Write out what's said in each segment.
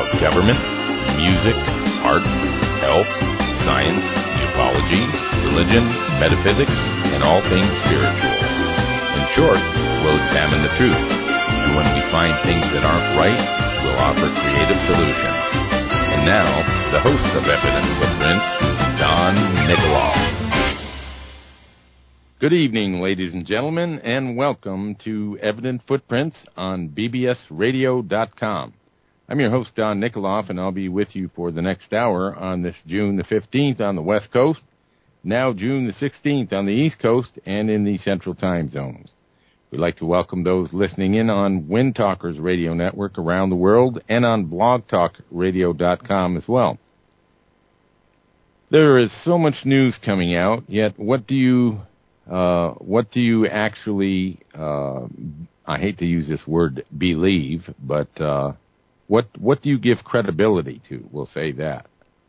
about government, music, art, health, science, ufology, religion, metaphysics, and all things spiritual. In short, we'll examine the truth, and when we find things that aren't right, we'll offer creative solutions. And now, the host of Evident Footprints, Don Nikoloff. Good evening, ladies and gentlemen, and welcome to Evident Footprints on bbsradio.com. I'm your host, Don Nikoloff, and I'll be with you for the next hour on this June the 15th on the West Coast, now June the 16th on the East Coast and in the Central Time Zones. We'd like to welcome those listening in on Wind Talkers Radio Network around the world and on blogtalkradio.com as well. There is so much news coming out, yet what do you actually, I hate to use this word believe, but what do you give credibility to? We'll say that.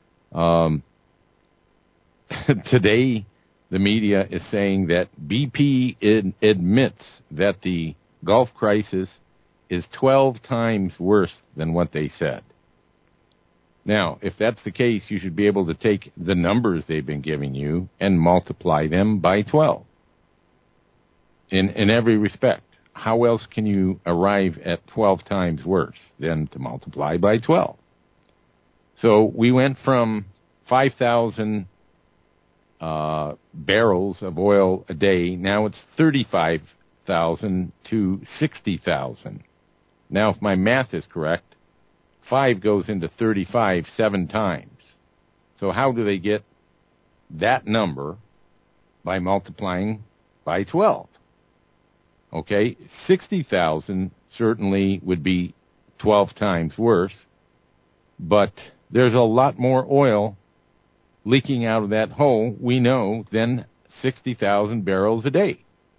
Today, the media is saying that BP admits that the Gulf crisis is 12 times worse than what they said. Now, if that's the case, you should be able to take the numbers they've been giving you and multiply them by 12. In every respect. How else can you arrive at 12 times worse than to multiply by 12? So we went from 5,000 barrels of oil a day. Now it's 35,000 to 60,000. Now, if my math is correct, 5 goes into 35 7 times. So how do they get that number? By multiplying by 12. Okay, 60,000 certainly would be 12 times worse, but there's a lot more oil leaking out of that hole, we know, than 60,000 barrels a day.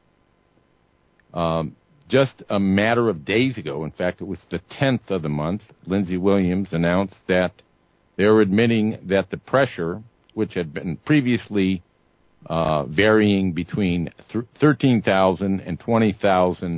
Just a matter of days ago, in fact, it was the 10th of the month, Lindsey Williams announced that they were admitting that the pressure, which had been previously varying between 13,000 and 20,000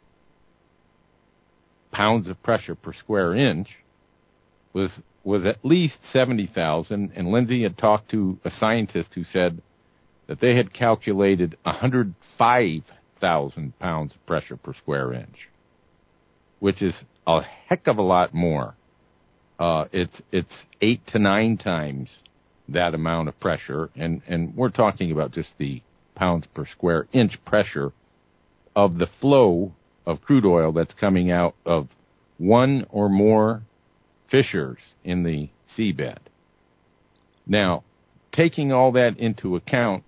pounds of pressure per square inch, was at least 70,000, and Lindsey had talked to a scientist who said that they had calculated 105,000 pounds of pressure per square inch, which is a heck of a lot more. It's 8 to 9 times that amount of pressure, and we're talking about just the pounds per square inch pressure of the flow of crude oil that's coming out of one or more fissures in the seabed. Now, taking all that into account,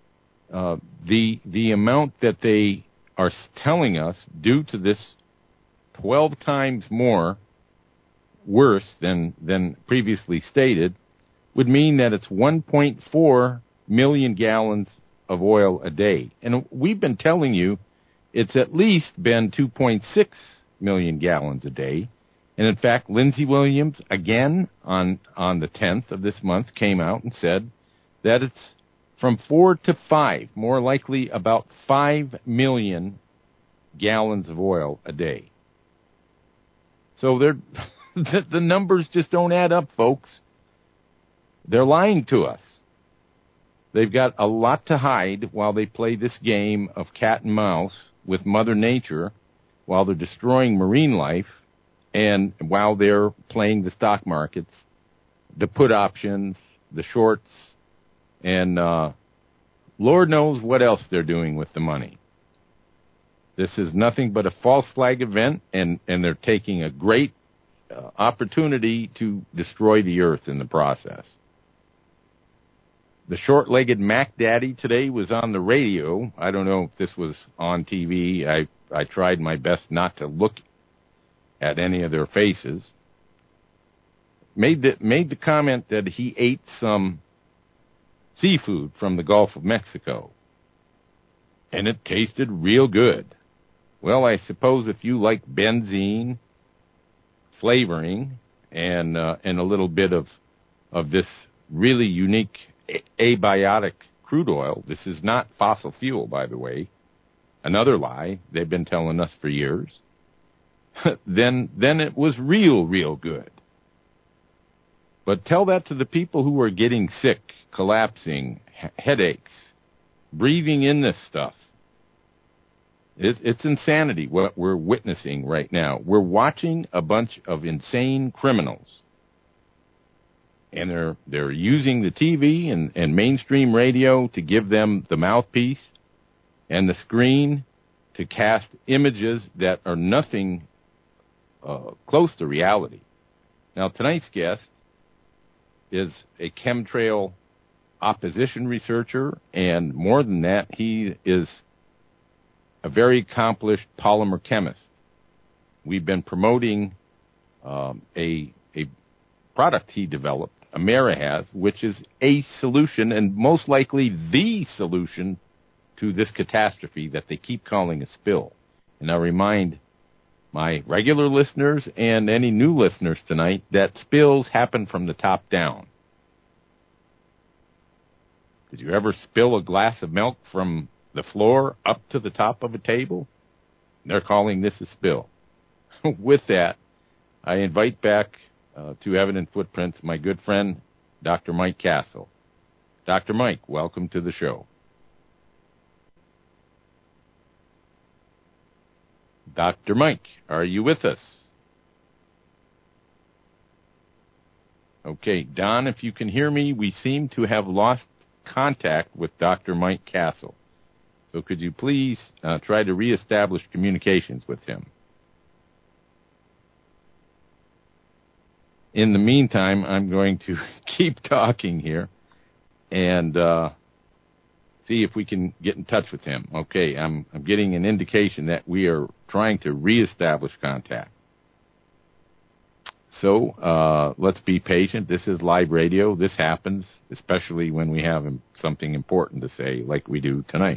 the amount that they are telling us due to this 12 times more worse than previously stated would mean that it's 1.4 million gallons of oil a day. And we've been telling you it's at least been 2.6 million gallons a day. And in fact, Lindsey Williams, again, on the 10th of this month, came out and said that it's from 4 to 5, more likely about 5 million gallons of oil a day. So the numbers just don't add up, folks. They're lying to us. They've got a lot to hide while they play this game of cat and mouse with Mother Nature, while they're destroying marine life, and while they're playing the stock markets, the put options, the shorts, and Lord knows what else they're doing with the money. This is nothing but a false flag event, and they're taking a great opportunity to destroy the earth in the process. The short-legged Mac Daddy today was on the radio. I don't know if this was on TV. I tried my best not to look at any of their faces. Made the comment that he ate some seafood from the Gulf of Mexico, and it tasted real good. Well, I suppose if you like benzene flavoring and a little bit of this really unique abiotic crude oil. This is not fossil fuel, by the way. Another lie they've been telling us for years. then it was real good. But tell that to the people who are getting sick, collapsing, headaches, breathing in this stuff. It's insanity what we're witnessing right now. We're watching a bunch of insane criminals. And they're using the TV and mainstream radio to give them the mouthpiece and the screen to cast images that are nothing close to reality. Now, tonight's guest is a chemtrail opposition researcher, and more than that, he is a very accomplished polymer chemist. We've been promoting a product he developed, AmeriHas, which is a solution, and most likely the solution to this catastrophe that they keep calling a spill. And I remind my regular listeners and any new listeners tonight that spills happen from the top down. Did you ever spill a glass of milk from the floor up to the top of a table? They're calling this a spill. With that, I invite back to Evident Footprints my good friend, Dr. Mike Castle. Dr. Mike, welcome to the show. Dr. Mike, are you with us? Okay, Don, if you can hear me, we seem to have lost contact with Dr. Mike Castle. So could you please try to reestablish communications with him? In the meantime, I'm going to keep talking here and see if we can get in touch with him. Okay, I'm getting an indication that we are trying to reestablish contact. So let's be patient. This is live radio. This happens, especially when we have something important to say like we do tonight.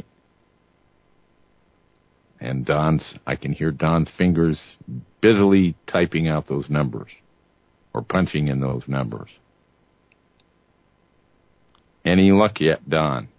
And I can hear Don's fingers busily typing out those numbers or punching in those numbers. Any luck yet, Don?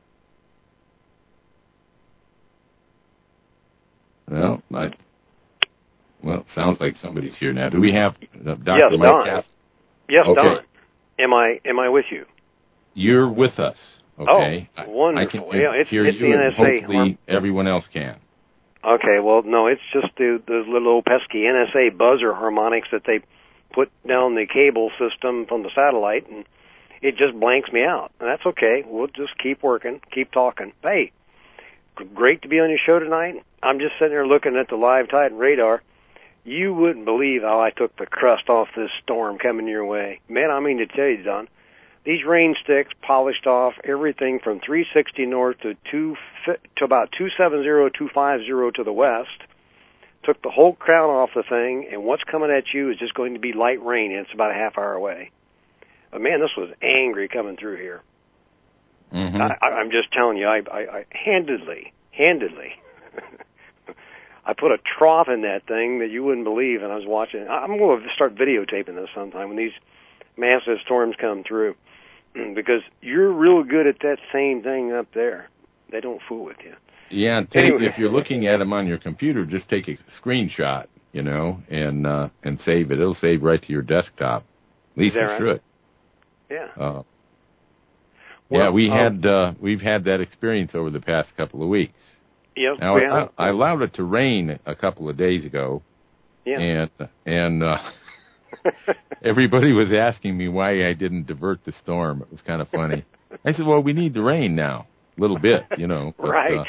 Well, sounds like somebody's here now. Do we have Dr. Mike Castle? Yes, okay. Don. Am I with you? You're with us. Okay. Oh, wonderful. I can hear you, the and NSA. hopefully everyone else can. Okay, well, no, it's just the little old pesky NSA buzzer harmonics that they put down the cable system from the satellite, and it just blanks me out. And that's okay. We'll just keep working, keep talking. Hey, great to be on your show tonight. I'm just sitting there looking at the live Titan radar. You wouldn't believe how I took the crust off this storm coming your way. Man, I mean to tell you, Don, these rain sticks polished off everything from 360 north to about 270, 250 to the west. Took the whole crown off the thing, and what's coming at you is just going to be light rain, and it's about a half hour away. But man, this was angry coming through here. Mm-hmm. I'm just telling you, I handedly, I put a trough in that thing that you wouldn't believe, and I was watching. I'm going to start videotaping this sometime when these massive storms come through, because you're real good at that same thing up there. They don't fool with you. Yeah, anyway. If you're looking at them on your computer, just take a screenshot, and save it. It'll save right to your desktop. At least it should. Yeah. We've had that experience over the past couple of weeks. Yep. Now, I allowed it to rain a couple of days ago. Yeah. And everybody was asking me why I didn't divert the storm. It was kind of funny. I said, well, we need the rain now, a little bit, But, right.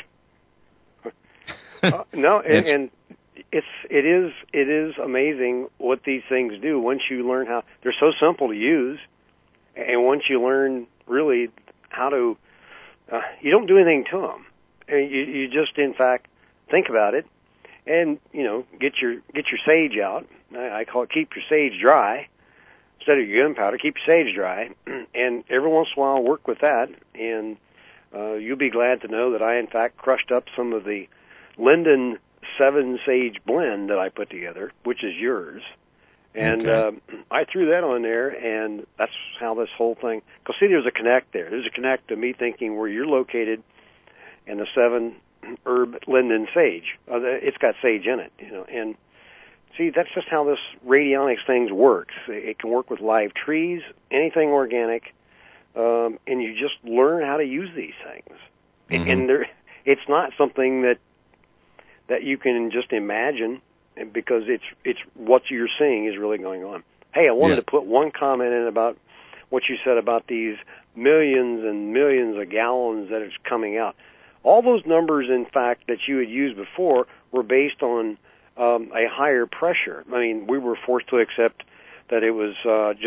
No, and it is amazing what these things do once you learn how. They're so simple to use, and once you learn really how to, you don't do anything to them. You just, in fact, think about it, and get your sage out. I call it keep your sage dry instead of your gunpowder. Keep your sage dry, and every once in a while work with that, and you'll be glad to know that I, in fact, crushed up some of the Linden 7 Sage blend that I put together, which is yours. And okay. I threw that on there, and that's how this whole thing... Because, see, there's a connect there. There's a connect to me thinking where you're located and the 7 herb Linden Sage. It's got sage in it, and See, that's just how this radionics thing works. It can work with live trees, anything organic, and you just learn how to use these things. Mm-hmm. And it's not something that you can just imagine, because it's what you're seeing is really going on. Hey, I wanted to put one comment in about what you said about these millions and millions of gallons that is coming out. All those numbers, in fact, that you had used before were based on a higher pressure. I mean, we were forced to accept that it was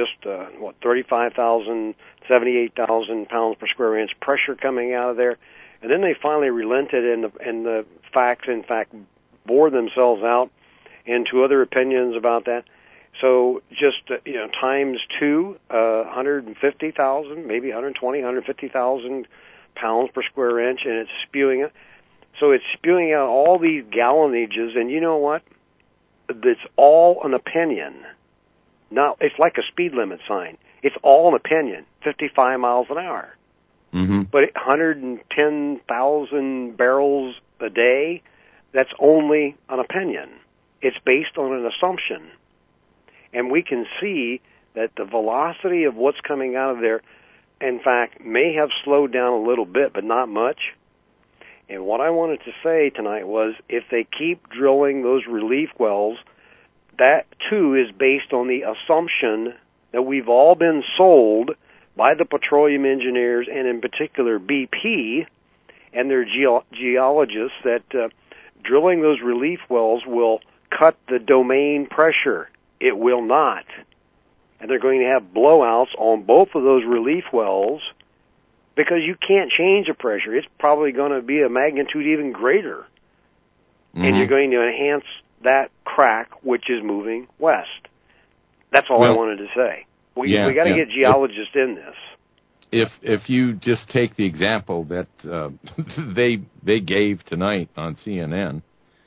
35,000, 78,000 pounds per square inch pressure coming out of there. And then they finally relented, and the facts, in fact, bore themselves out into other opinions about that. So just, times two, 150,000, maybe 120, 150,000 pounds per square inch, and it's spewing it. So it's spewing out all these gallonages, and you know what? It's all an opinion. Now, it's like a speed limit sign. It's all an opinion, 55 miles an hour. Mm-hmm. But 110,000 barrels a day, that's only an opinion. It's based on an assumption. And we can see that the velocity of what's coming out of there, in fact, may have slowed down a little bit, but not much. And what I wanted to say tonight was, if they keep drilling those relief wells, that too is based on the assumption that we've all been sold by the petroleum engineers, and in particular BP and their geologists, that drilling those relief wells will cut the domain pressure. It will not. And they're going to have blowouts on both of those relief wells, because you can't change the pressure. It's probably going to be a magnitude even greater. Mm-hmm. And you're going to enhance that crack, which is moving west. That's all I wanted to say. We got to get geologists in this. If you just take the example that they gave tonight on CNN,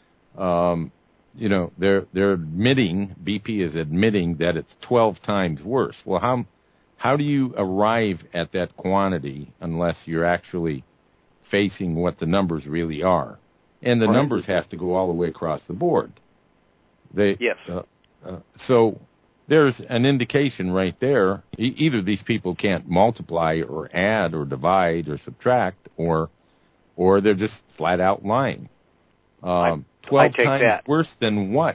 they're admitting, BP is admitting that it's 12 times worse. Well, how do you arrive at that quantity unless you're actually facing what the numbers really are? And the numbers have to go all the way across the board. Yes. So there's an indication right there. Either these people can't multiply or add or divide or subtract, or they're just flat out lying. 12 times that. Worse than what?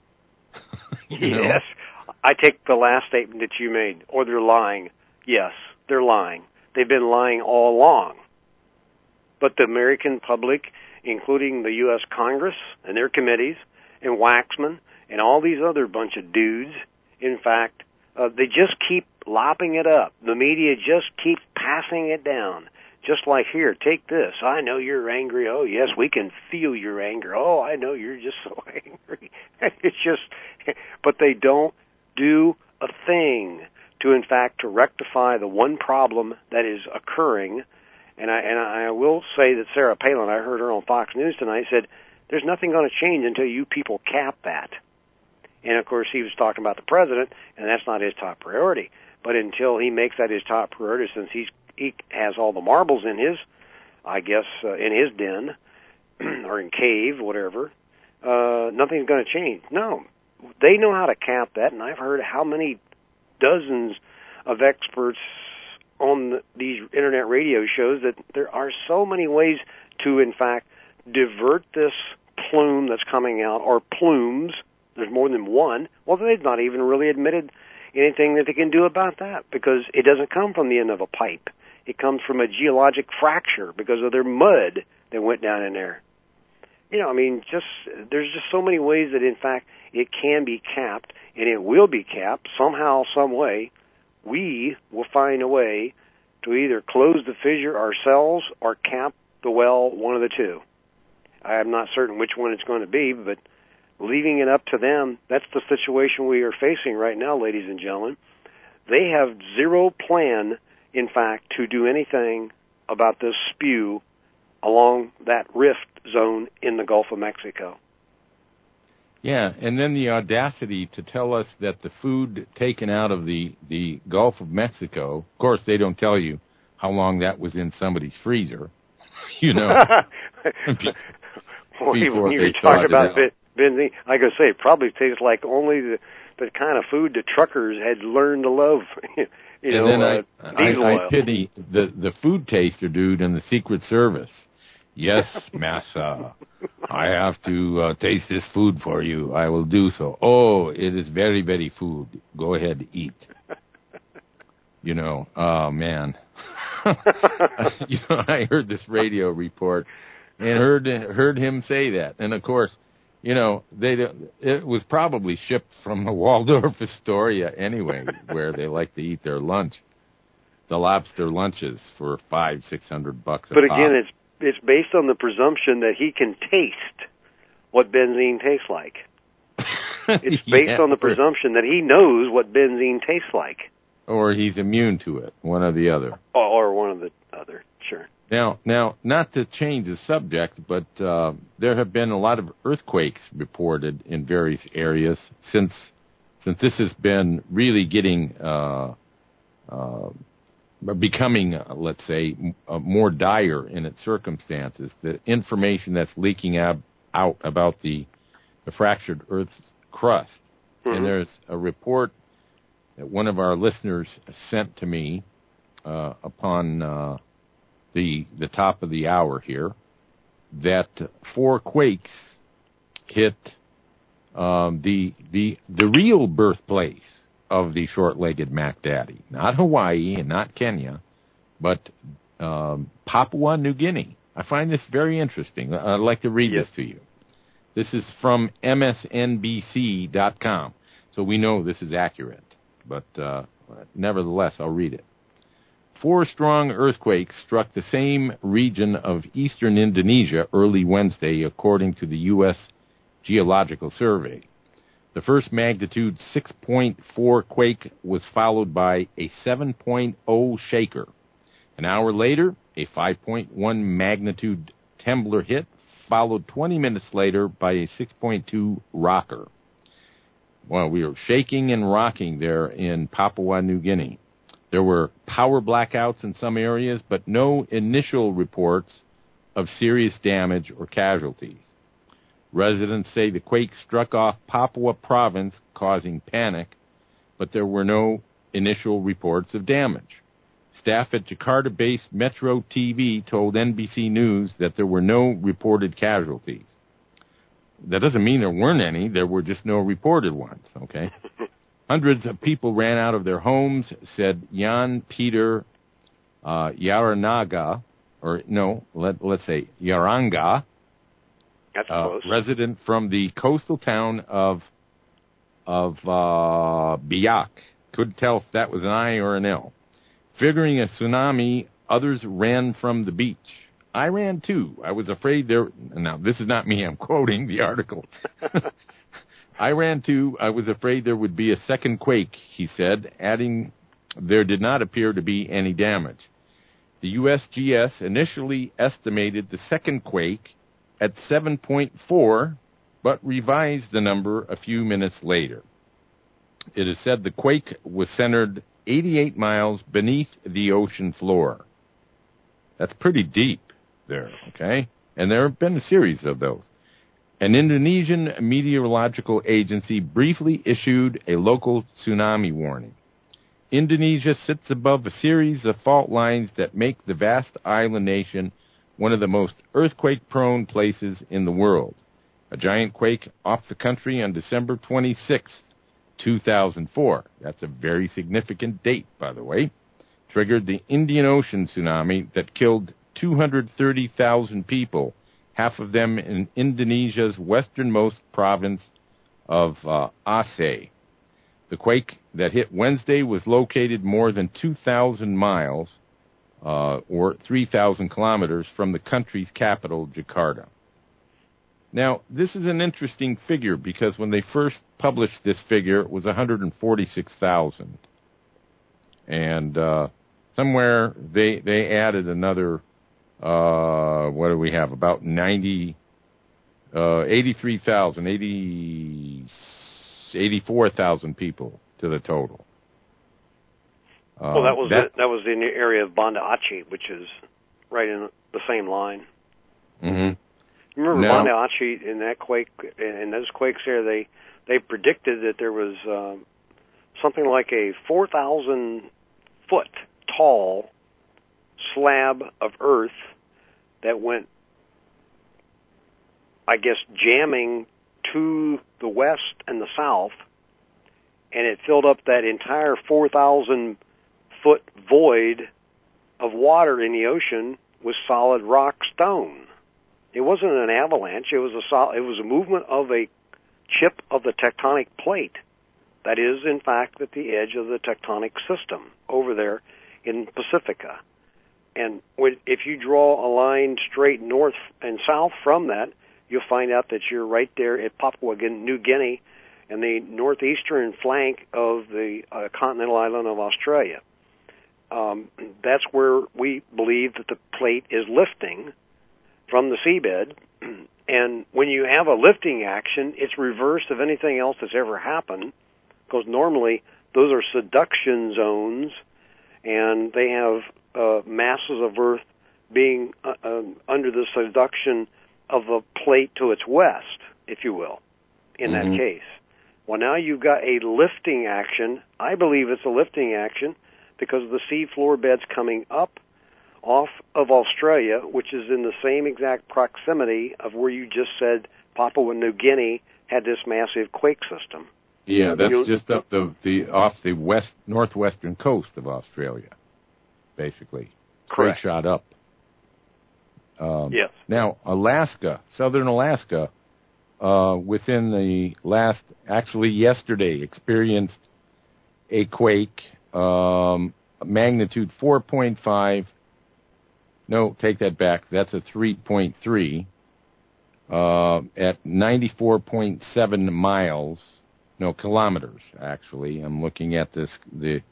Yes. I take the last statement that you made, or they're lying. Yes, they're lying. They've been lying all along. But the American public, including the U.S. Congress and their committees, and Waxman, and all these other bunch of dudes, in fact, they just keep lopping it up. The media just keeps passing it down. Just like, here, take this. I know you're angry. Oh, yes, we can feel your anger. Oh, I know you're just so angry. It's just, but they don't do a thing to, in fact, to rectify the one problem that is occurring. And I will say that Sarah Palin, I heard her on Fox News tonight, said, there's nothing going to change until you people cap that. And, of course, he was talking about the president, and that's not his top priority. But until he makes that his top priority, since he has all the marbles in his, I guess, in his den, or in cave, whatever, nothing's going to change. No, they know how to cap that, and I've heard how many dozens of experts on these internet radio shows that there are so many ways to, in fact, divert this plume that's coming out, or plumes. There's more than one. Well, they've not even really admitted anything that they can do about that, because it doesn't come from the end of a pipe. It comes from a geologic fracture because of their mud that went down in there. There's just so many ways that, in fact, it can be capped, and it will be capped somehow, some way. We will find a way to either close the fissure ourselves or cap the well, one of the two. I am not certain which one it's going to be, but leaving it up to them, that's the situation we are facing right now, ladies and gentlemen. They have zero plan, in fact, to do anything about this spew along that rift zone in the Gulf of Mexico. Yeah, and then the audacity to tell us that the food taken out of the Gulf of Mexico, of course they don't tell you how long that was in somebody's freezer, When you talk about benzene. Like I say, it probably tastes like only the kind of food the truckers had learned to love. Diesel oil. I pity the food taster dude in the Secret Service. Yes, massa. I have to taste this food for you. I will do so. Oh, it is very, very food. Go ahead, eat. Oh, man. I heard this radio report and heard him say that. And, of course, it was probably shipped from the Waldorf Astoria anyway, where they like to eat their lunch, the lobster lunches for $500-$600 a pop. But again, it's based on the presumption that he can taste what benzene tastes like. It's based on the presumption that he knows what benzene tastes like. Or he's immune to it, one or the other. Or one or the other, sure. Now, not to change the subject, but there have been a lot of earthquakes reported in various areas since this has been really getting becoming, let's say, more dire in its circumstances. The information that's leaking out about the fractured Earth's crust. Mm-hmm. And there's a report that one of our listeners sent to me upon the top of the hour here, that 4 quakes hit the real birthplace of the short-legged Mac Daddy. Not Hawaii and not Kenya, but Papua New Guinea. I find this very interesting. I'd like to read this to you. This is from MSNBC.com, so we know this is accurate. But nevertheless, I'll read it. 4 strong earthquakes struck the same region of eastern Indonesia early Wednesday, according to the U.S. Geological Survey. The first magnitude 6.4 quake was followed by a 7.0 shaker. An hour later, a 5.1 magnitude trembler hit, followed 20 minutes later by a 6.2 rocker. Well, we were shaking and rocking there in Papua New Guinea. There were power blackouts in some areas, but no initial reports of serious damage or casualties. Residents say the quake struck off Papua province, causing panic, but there were no initial reports of damage. Staff at Jakarta-based Metro TV told NBC News that there were no reported casualties. That doesn't mean there weren't any. There were just no reported ones, okay? Hundreds of people ran out of their homes, said Jan Peter Yaranaga, let's say Yaranga, that's close. Resident from the coastal town of Biak. Couldn't tell if that was an I or an L. Figuring a tsunami, others ran from the beach. I ran too. I was afraid now this is not me, I'm quoting the article. I ran too. I was afraid there would be a second quake, he said, adding there did not appear to be any damage. The USGS initially estimated the second quake at 7.4, but revised the number a few minutes later. It is said the quake was centered 88 miles beneath the ocean floor. That's pretty deep there, okay? And there have been a series of those. An Indonesian meteorological agency briefly issued a local tsunami warning. Indonesia sits above a series of fault lines that make the vast island nation one of the most earthquake-prone places in the world. A giant quake off the country on December 26, 2004. That's a very significant date, by the way. Triggered the Indian Ocean tsunami that killed 230,000 people, half of them in Indonesia's westernmost province of Aceh. The quake that hit Wednesday was located more than 2,000 miles, or 3,000 kilometers from the country's capital, Jakarta. Now, this is an interesting figure because when they first published this figure, it was 146,000. And somewhere they added another, what do we have, about 84,000 people to the total. Well, that was in the area of Banda Aceh, which is right in the same line. Mm-hmm. Remember Now- Mondalachi in that quake, in those quakes there, they predicted that there was something like a 4,000 foot tall slab of earth that went, I guess, jamming to the west and the south, and it filled up that entire 4,000 foot void of water in the ocean with solid rock stone. It wasn't an avalanche. It was a movement of a chip of the tectonic plate that is, in fact, at the edge of the tectonic system over there in Pacifica. And if you draw a line straight north and south from that, you'll find out that you're right there at Papua New Guinea and the northeastern flank of the continental island of Australia. That's where we believe that the plate is lifting from the seabed. And when you have a lifting action, it's reverse of anything else that's ever happened, because normally those are subduction zones, and they have masses of Earth being under the subduction of a plate to its west, if you will, in that case. Well, now you've got a lifting action. I believe it's a lifting action because of the sea floor beds coming up off of Australia, which is in the same exact proximity of where you just said Papua New Guinea had this massive quake system. Yeah, that's just up off the northwestern coast of Australia, basically. Correct. Straight shot up. Yes. Now, Alaska, southern Alaska, within the actually yesterday, experienced a quake, magnitude 4.5. No, take that back. That's a 3.3 at 94.7 miles. No, kilometers, actually. I'm looking at the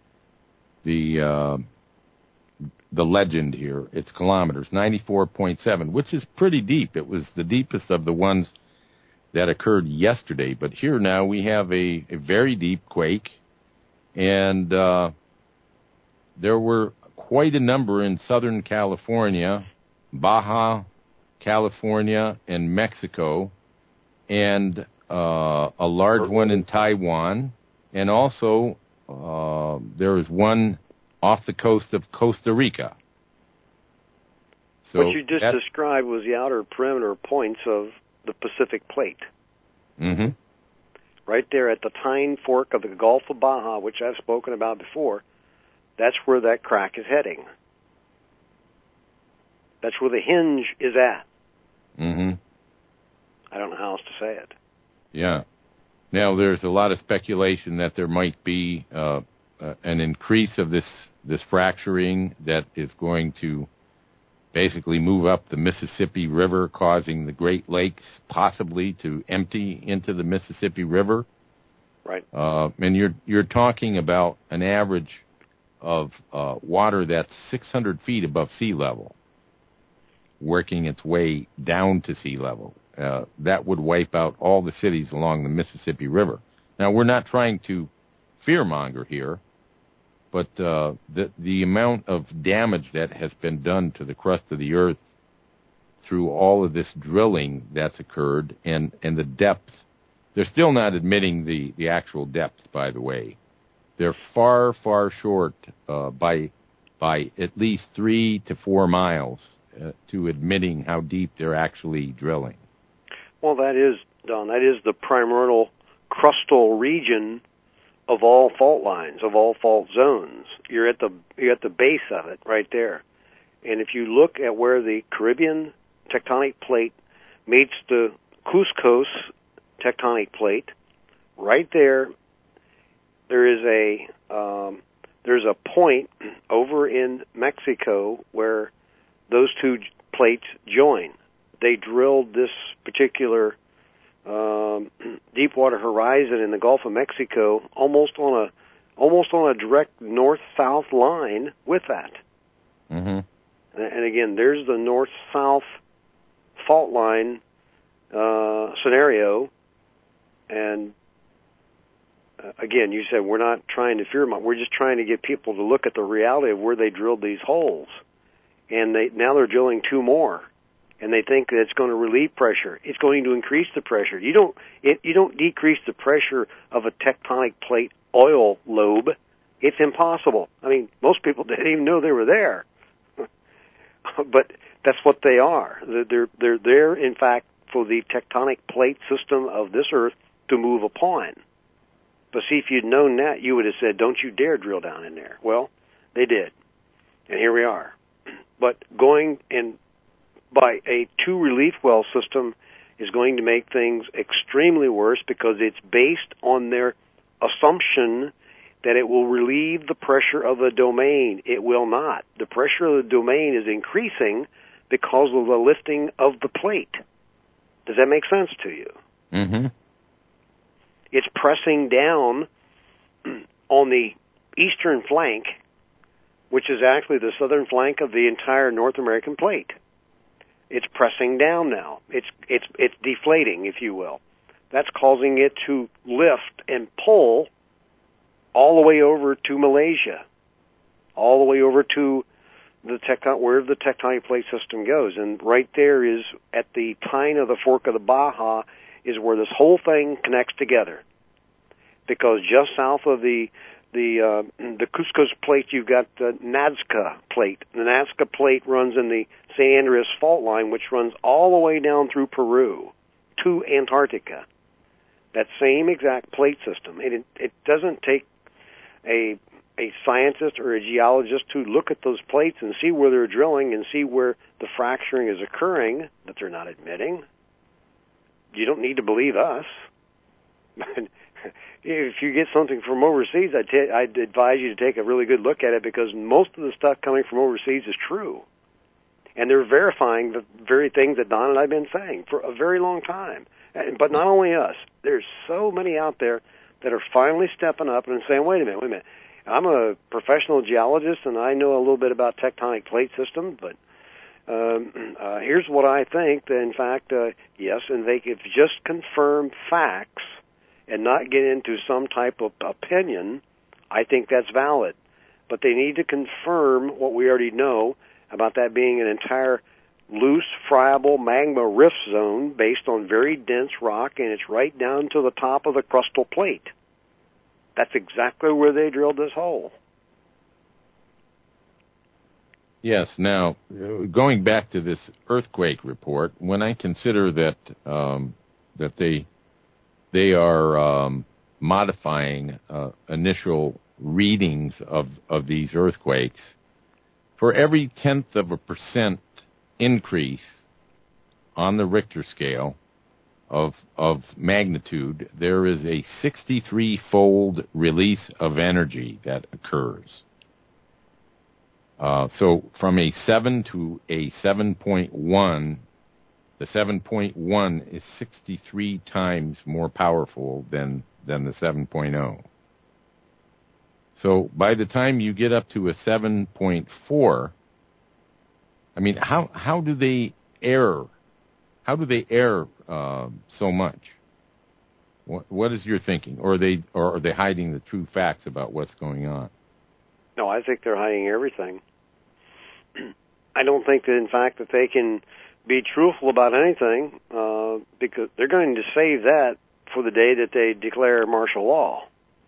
legend here. It's kilometers, 94.7, which is pretty deep. It was the deepest of the ones that occurred yesterday. But here now we have a very deep quake, and there were quite a number in Southern California, Baja California, and Mexico, and a large one in Taiwan, and also there is one off the coast of Costa Rica. So what you just described was the outer perimeter points of the Pacific Plate. Mm-hmm. Right there at the Tyne Fork of the Gulf of Baja, which I've spoken about before, that's where that crack is heading. That's where the hinge is at. Mm-hmm. I don't know how else to say it. Yeah. Now, there's a lot of speculation that there might be an increase of this fracturing that is going to basically move up the Mississippi River, causing the Great Lakes possibly to empty into the Mississippi River. Right. And you're talking about an average of water that's 600 feet above sea level, working its way down to sea level. That would wipe out all the cities along the Mississippi River. Now, we're not trying to fearmonger here, but the amount of damage that has been done to the crust of the Earth through all of this drilling that's occurred, and the depth, they're still not admitting the actual depth, by the way. They're far, far short by at least 3 to 4 miles to admitting how deep they're actually drilling. Well, that is, Don, that is the primordial crustal region of all fault lines, of all fault zones. You're at the base of it right there. And if you look at where the Caribbean tectonic plate meets the Cusco tectonic plate, right there, there's a point over in Mexico where those two plates join. They drilled this particular Deepwater Horizon in the Gulf of Mexico almost on a direct north-south line with that. Mm-hmm. And again, there's the north-south fault line scenario. And again, you said we're not trying to fearmonger. We're just trying to get people to look at the reality of where they drilled these holes. And now they're drilling 2 more. and they think that it's going to relieve pressure. It's going to increase the pressure. You don't decrease the pressure of a tectonic plate oil lobe. It's impossible. I mean, most people didn't even know they were there. But that's what they are. They're there, in fact, for the tectonic plate system of this Earth to move upon. But see, if you'd known that, you would have said, don't you dare drill down in there. Well, they did. And here we are. But going in by a two relief well system is going to make things extremely worse because it's based on their assumption that it will relieve the pressure of the domain. It will not. The pressure of the domain is increasing because of the lifting of the plate. Does that make sense to you? Mm-hmm. It's pressing down on the eastern flank, which is actually the southern flank of the entire North American plate. It's pressing down now. It's deflating, if you will. That's causing it to lift and pull all the way over to Malaysia, all the way over to where the tectonic plate system goes. And right there is, at the tine of the Fork of the Baja, is where this whole thing connects together. Because just south of the Cusco plate, you've got the Nazca plate. The Nazca plate runs in the San Andreas fault line, which runs all the way down through Peru to Antarctica. That same exact plate system. It doesn't take a scientist or a geologist to look at those plates and see where they're drilling and see where the fracturing is occurring that they're not admitting. You don't need to believe us. If you get something from overseas, I'd advise you to take a really good look at it, because most of the stuff coming from overseas is true. And they're verifying the very things that Don and I have been saying for a very long time. But not only us. There's so many out there that are finally stepping up and saying, wait a minute. I'm a professional geologist, and I know a little bit about tectonic plate systems, but here's what I think. That in fact, yes, and they could just confirm facts and not get into some type of opinion. I think that's valid. But they need to confirm what we already know about that being an entire loose, friable magma rift zone based on very dense rock, and it's right down to the top of the crustal plate. That's exactly where they drilled this hole. Yes. Now, going back to this earthquake report, when I consider that that they are modifying initial readings of these earthquakes, for every 0.1% increase on the Richter scale of magnitude, there is a 63-fold release of energy that occurs. So from a 7 to a 7.1, the 7.1 is 63 times more powerful than the 7.0. So by the time you get up to a 7.4, I mean, how do they err? How do they err so much? What is your thinking? Or are they hiding the true facts about what's going on? No, I think they're hiding everything. I don't think that, in fact, that they can be truthful about anything, because they're going to save that for the day that they declare martial law.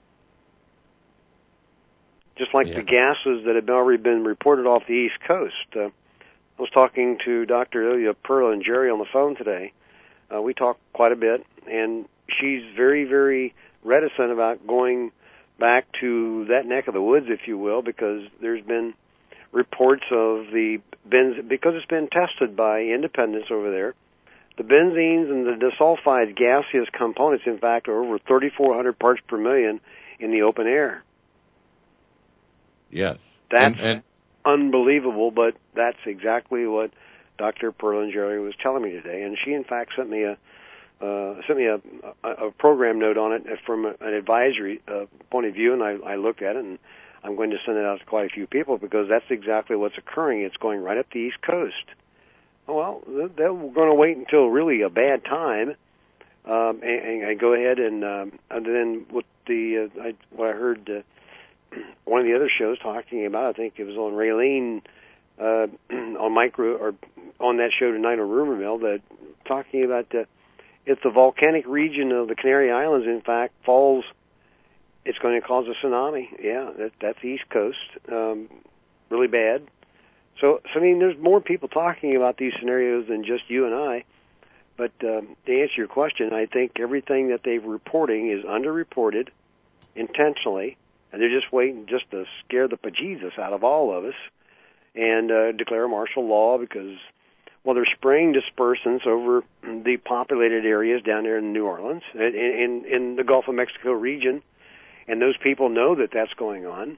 Just like the gases that have already been reported off the East Coast. I was talking to Dr. Ilya Perlingeri on the phone today. We talked quite a bit, and she's very, very reticent about going back to that neck of the woods, if you will, because there's been reports of the because it's been tested by independents over there. The benzenes and the disulfide gaseous components, in fact, are over 3,400 parts per million in the open air. Yes. That's unbelievable, but that's exactly what Dr. Perlingeri was telling me today. And she, in fact, sent me a program note on it from an advisory point of view, and I looked at it, and I'm going to send it out to quite a few people, because that's exactly what's occurring. It's going right up the East Coast. Well, they're going to wait until really a bad time, and go ahead and then with what I heard one of the other shows talking about, I think it was on Raylene on on that show tonight on Rumor Mill, that talking about if the volcanic region of the Canary Islands, in fact, falls, it's going to cause a tsunami. Yeah, that's the East Coast, really bad. So I mean, there's more people talking about these scenarios than just you and I. But to answer your question, I think everything that they're reporting is underreported intentionally, and they're just waiting just to scare the bejesus out of all of us and declare martial law because, well, they're spraying dispersants over the populated areas down there in New Orleans, in the Gulf of Mexico region, and those people know that that's going on.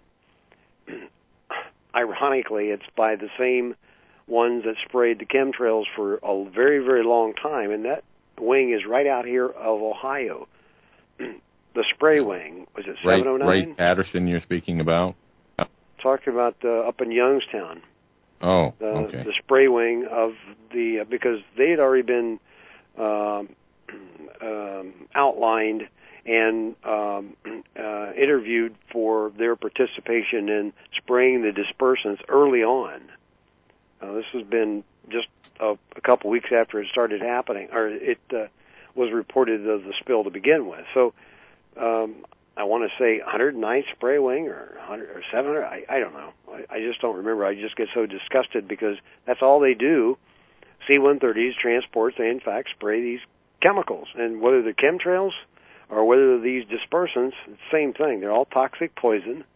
Ironically, it's by the same ones that sprayed the chemtrails for a very, very long time, and that wing is right out here of Ohio. The spray wing, was it 709? Right, Patterson you're speaking about? Talking about up in Youngstown. Oh, okay. The spray wing of because they had already been outlined and interviewed for their participation in spraying the dispersants early on. This has been just a couple weeks after it started happening, or it was reported of the spill to begin with. So I want to say 109th spray wing or 100 or 700. I don't know. I just don't remember. I just get so disgusted because that's all they do. C-130s transports, they in fact spray these chemicals, and whether they're chemtrails or whether they're these dispersants, it's the same thing. They're all toxic poison.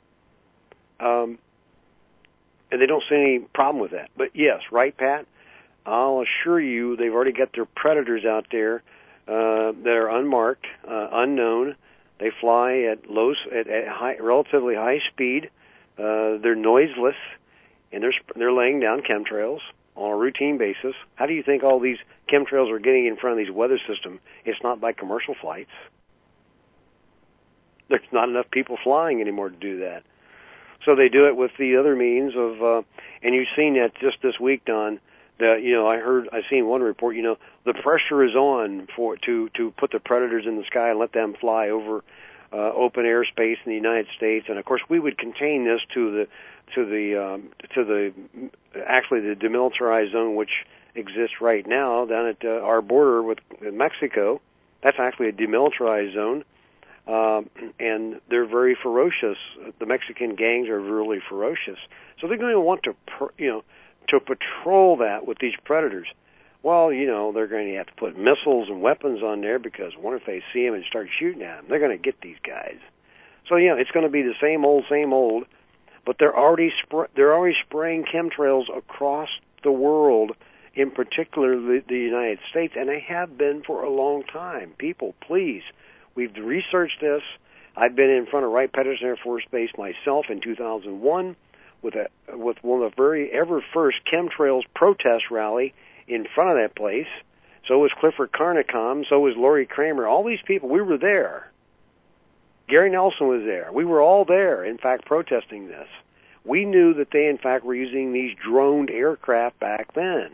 And they don't see any problem with that. But yes, right, Pat? I'll assure you they've already got their predators out there that are unmarked, unknown. They fly at relatively high speed. They're noiseless, and they're laying down chemtrails on a routine basis. How do you think all these chemtrails are getting in front of these weather systems? It's not by commercial flights. There's not enough people flying anymore to do that. So they do it with the other means of, and you've seen that just this week, Don. I seen one report. The pressure is on to put the predators in the sky and let them fly over open airspace in the United States. And of course, we would contain this to the demilitarized zone, which exists right now down at our border with Mexico. That's actually a demilitarized zone. And they're very ferocious. The Mexican gangs are really ferocious. So they're going to want to patrol that with these predators. Well, they're going to have to put missiles and weapons on there because what if they see them and start shooting at them? They're going to get these guys. So it's going to be the same old. But they're already spraying chemtrails across the world, in particular the United States, and they have been for a long time. People, please. We've researched this. I've been in front of Wright-Patterson Air Force Base myself in 2001 with one of the very ever first chemtrails protest rally in front of that place. So was Clifford Carnicom. So was Lori Kramer. All these people, we were there. Gary Nelson was there. We were all there, in fact, protesting this. We knew that they, in fact, were using these droned aircraft back then.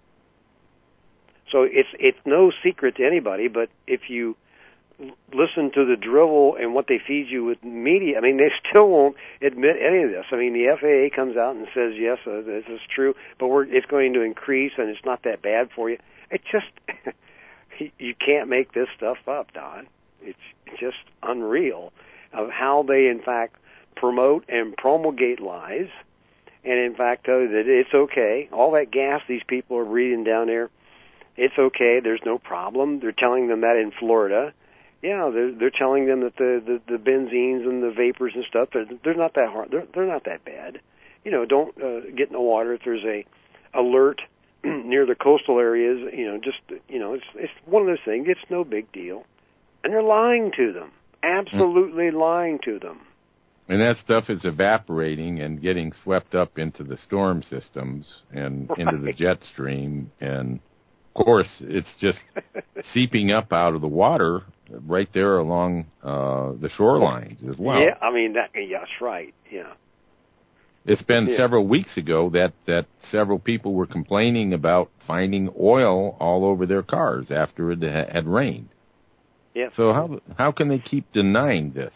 So it's no secret to anybody, but if you listen to the drivel and what they feed you with media, they still won't admit any of this. The FAA comes out and says, yes, this is true, but it's going to increase and it's not that bad for you. It's just, you can't make this stuff up, Don. It's just unreal of how they, in fact, promote and promulgate lies and, in fact, tell you that it's okay. All that gas these people are breathing down there, it's okay. There's no problem. They're telling them that in Florida. Yeah, they're telling them that the benzenes and the vapors and stuff, they're not that hard. They're not that bad. Don't get in the water if there's a alert near the coastal areas. It's one of those things. It's no big deal, and they're lying to them. Absolutely lying to them. And that stuff is evaporating and getting swept up into the storm systems and into the jet stream, and of course, it's just seeping up out of the water right there along the shorelines as well. Yeah, that's right. Yeah. It's been several weeks ago that several people were complaining about finding oil all over their cars after it had rained. Yeah. So how can they keep denying this?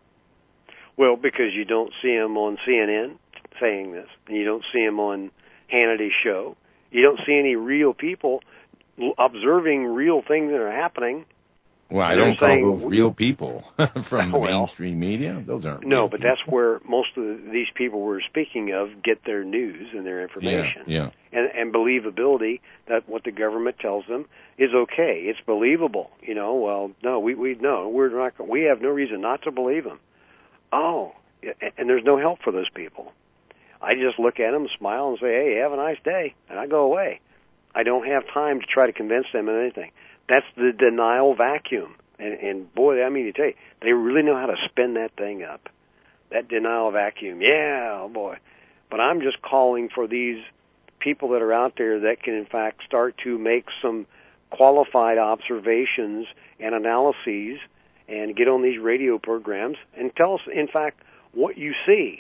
Well, because you don't see them on CNN saying this, and you don't see them on Hannity show. You don't see any real people observing real things that are happening. Well, I don't call those real people from the mainstream media. Those aren't no, real but people. that's where most of these people we're speaking of get their news and their information. Yeah. And believability, that what the government tells them is okay. It's believable. Well, no, we have no reason not to believe them. Oh, and there's no help for those people. I just look at them, smile, and say, hey, have a nice day, and I go away. I don't have time to try to convince them of anything. That's the denial vacuum. And boy, I mean to tell you, they really know how to spin that thing up. That denial vacuum. Yeah, oh boy. But I'm just calling for these people that are out there that can, in fact, start to make some qualified observations and analyses and get on these radio programs and tell us, in fact, what you see.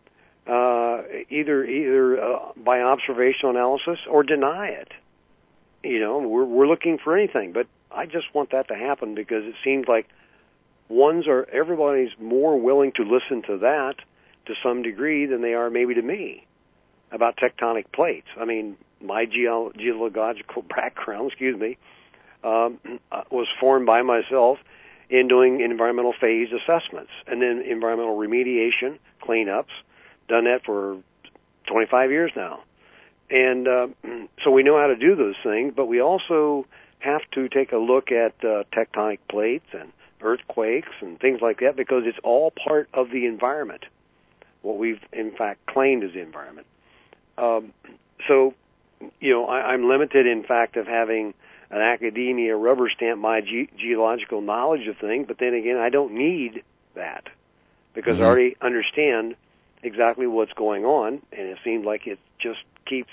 Either by observational analysis or deny it. We're looking for anything, but I just want that to happen because it seems like everybody's more willing to listen to that to some degree than they are maybe to me about tectonic plates. I mean, my geological background, was formed by myself in doing environmental phase assessments and then environmental remediation, cleanups. Done that for 25 years now. And so we know how to do those things, but we also have to take a look at tectonic plates and earthquakes and things like that because it's all part of the environment, what we've, in fact, claimed as the environment. I'm limited, in fact, of having an academia rubber stamp my geological knowledge of things, but then again, I don't need that because I already understand exactly what's going on, and it seems like it just keeps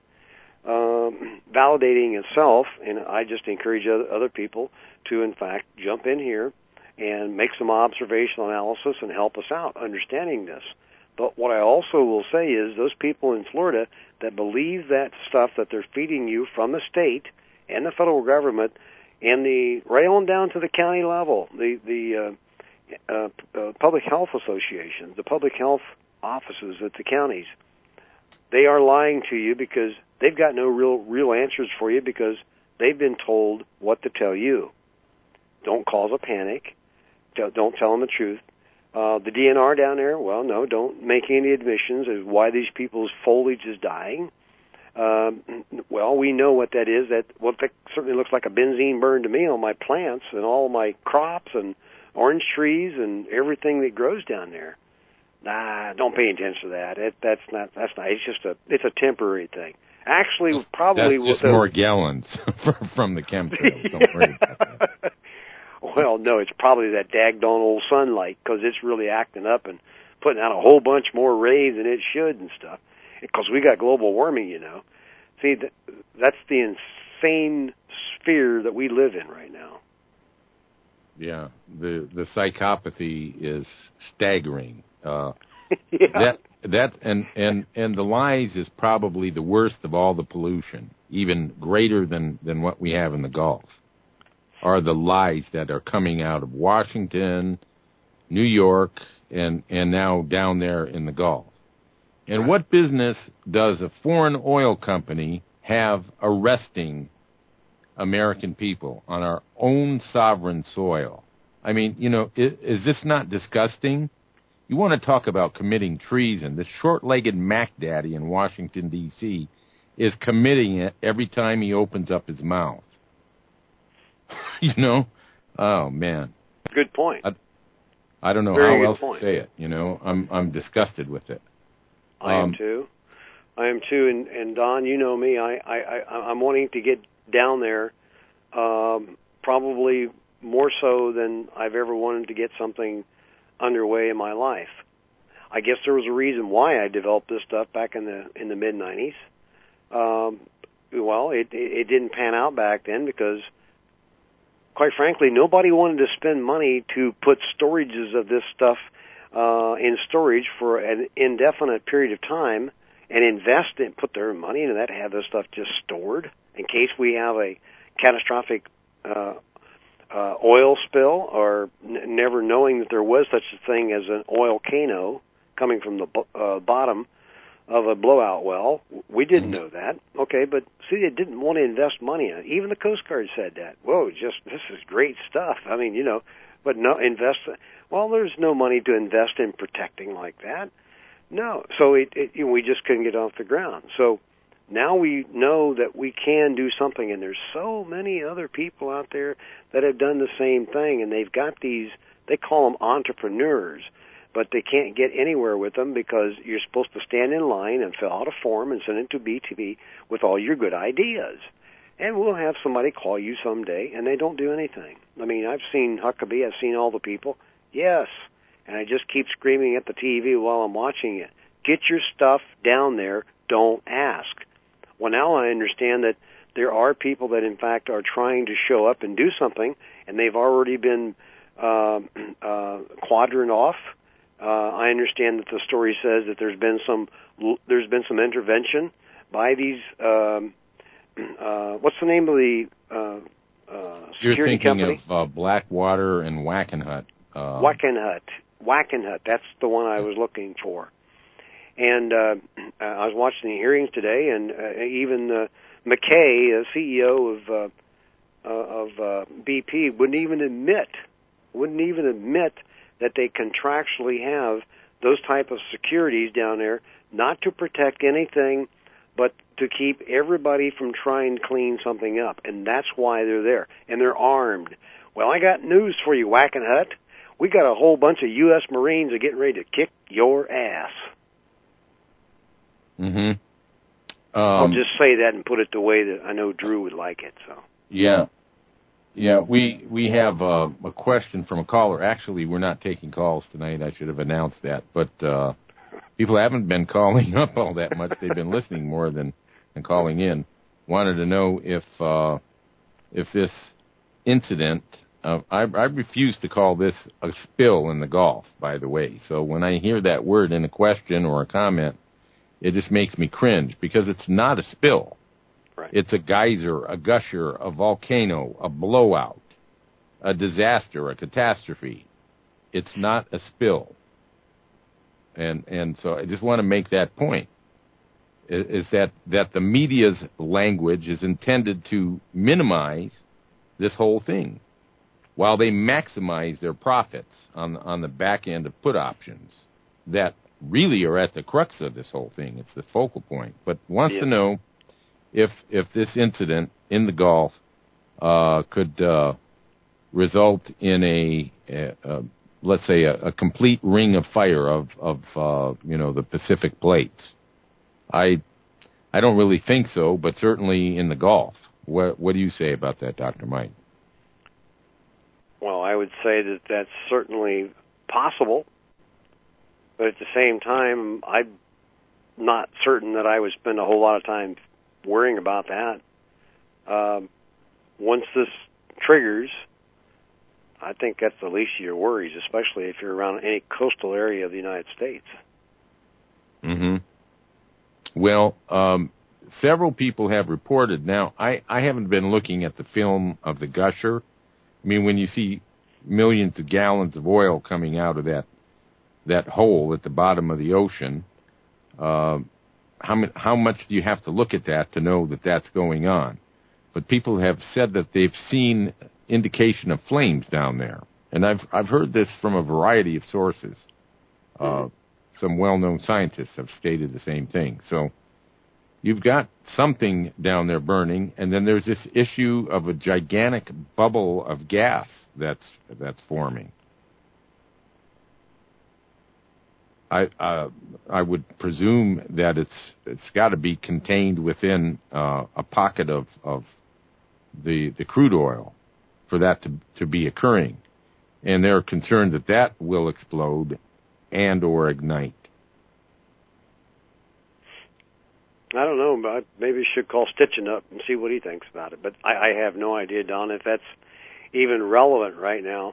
validating itself, and I just encourage other people to, in fact, jump in here and make some observational analysis and help us out understanding this. But what I also will say is those people in Florida that believe that stuff that they're feeding you from the state and the federal government and right on down to the county level, the public health associations, the public health offices at the counties, they are lying to you because they've got no real answers for you because they've been told what to tell you. Don't cause a panic. Don't tell them the truth. The DNR down there, well, no, don't make any admissions as why these people's foliage is dying. Well, we know what that is. That certainly looks like a benzene burn to me on my plants and all my crops and orange trees and everything that grows down there. Nah, don't pay attention to that. That's not. It's a temporary thing. Actually, probably that's just more gallons from the chemtrails. Don't worry about that. Well, no, it's probably that daggone old sunlight because it's really acting up and putting out a whole bunch more rays than it should and stuff. Because we got global warming, See, that's the insane sphere that we live in right now. Yeah, the psychopathy is staggering. Yeah. And the lies is probably the worst of all the pollution, even greater than what we have in the Gulf, are the lies that are coming out of Washington, New York, and now down there in the Gulf. And right. What business does a foreign oil company have arresting American people on our own sovereign soil? I mean, is this not disgusting? You want to talk about committing treason. This short-legged Mac Daddy in Washington, D.C. is committing it every time he opens up his mouth. Oh, man. Good point. I don't know Very how else point. to say it. I'm disgusted with it. I am too. And Don, you know me. I'm wanting to get down there, probably more so than I've ever wanted to get something underway in my life. I guess there was a reason why I developed this stuff back in the mid-90s. Well, it didn't pan out back then because, quite frankly, nobody wanted to spend money to put storages of this stuff in storage for an indefinite period of time and invest and put their money into that to have this stuff just stored in case we have a catastrophic oil spill, or never knowing that there was such a thing as an oil cano coming from the bottom of a blowout well. We didn't know that. Okay, but see, they didn't want to invest money in it. Even the Coast Guard said that. Whoa, this is great stuff. I mean, but no invest. Well, there's no money to invest in protecting like that. No, so we just couldn't get off the ground. So now we know that we can do something, and there's so many other people out there that have done the same thing, and they've got these. They call them entrepreneurs, but they can't get anywhere with them because you're supposed to stand in line and fill out a form and send it to BTV with all your good ideas. And we'll have somebody call you someday, and they don't do anything. I mean, I've seen Huckabee, I've seen all the people. Yes. And I just keep screaming at the TV while I'm watching it. Get your stuff down there. Don't ask. Well, now I understand that there are people that, in fact, are trying to show up and do something, and they've already been quadrant off. I understand that the story says that there's been some intervention by these. What's the name of the security company? You're thinking of Blackwater and Wackenhut. Wackenhut. That's the one I was looking for. And I was watching the hearings today, and even McKay, the CEO of BP, wouldn't even admit that they contractually have those type of securities down there, not to protect anything, but to keep everybody from trying to clean something up. And that's why they're there. And they're armed. Well, I got news for you, Wackenhut. We got a whole bunch of U.S. Marines are getting ready to kick your ass. Mm-hmm. I'll just say that and put it the way that I know Drew would like it. So. Yeah. We have a question from a caller. Actually, we're not taking calls tonight. I should have announced that. But people haven't been calling up all that much. They've been listening more than calling in. Wanted to know if this incident. I refuse to call this a spill in the Gulf, by the way. So when I hear that word in a question or a comment, it just makes me cringe because it's not a spill. Right. It's a geyser, a gusher, a volcano, a blowout, a disaster, a catastrophe. It's not a spill. And so I just want to make that point, is that the media's language is intended to minimize this whole thing, while they maximize their profits on the back end of put options that really are at the crux of this whole thing. It's the focal point. But wants to know if this incident in the Gulf could result in let's say a complete ring of fire of the Pacific plates. I don't really think so, but certainly in the Gulf. What do you say about that, Dr. Mike? Well, I would say that that's certainly possible, but at the same time, I'm not certain that I would spend a whole lot of time worrying about that. Once this triggers, I think that's the least of your worries, especially if you're around any coastal area of the United States. Mm-hmm. Well, several people have reported. Now, I haven't been looking at the film of the gusher. I mean, when you see millions of gallons of oil coming out of that hole at the bottom of the ocean, how much do you have to look at that to know that that's going on? But people have said that they've seen indication of flames down there, and I've heard this from a variety of sources. Some well-known scientists have stated the same thing. So you've got something down there burning, and then there's this issue of a gigantic bubble of gas that's forming. I would presume that it's got to be contained within a pocket of the crude oil for that to be occurring, and they're concerned that will explode and or ignite. I don't know, but maybe you should call Stitching up and see what he thinks about it. But I have no idea, Don, if that's even relevant right now.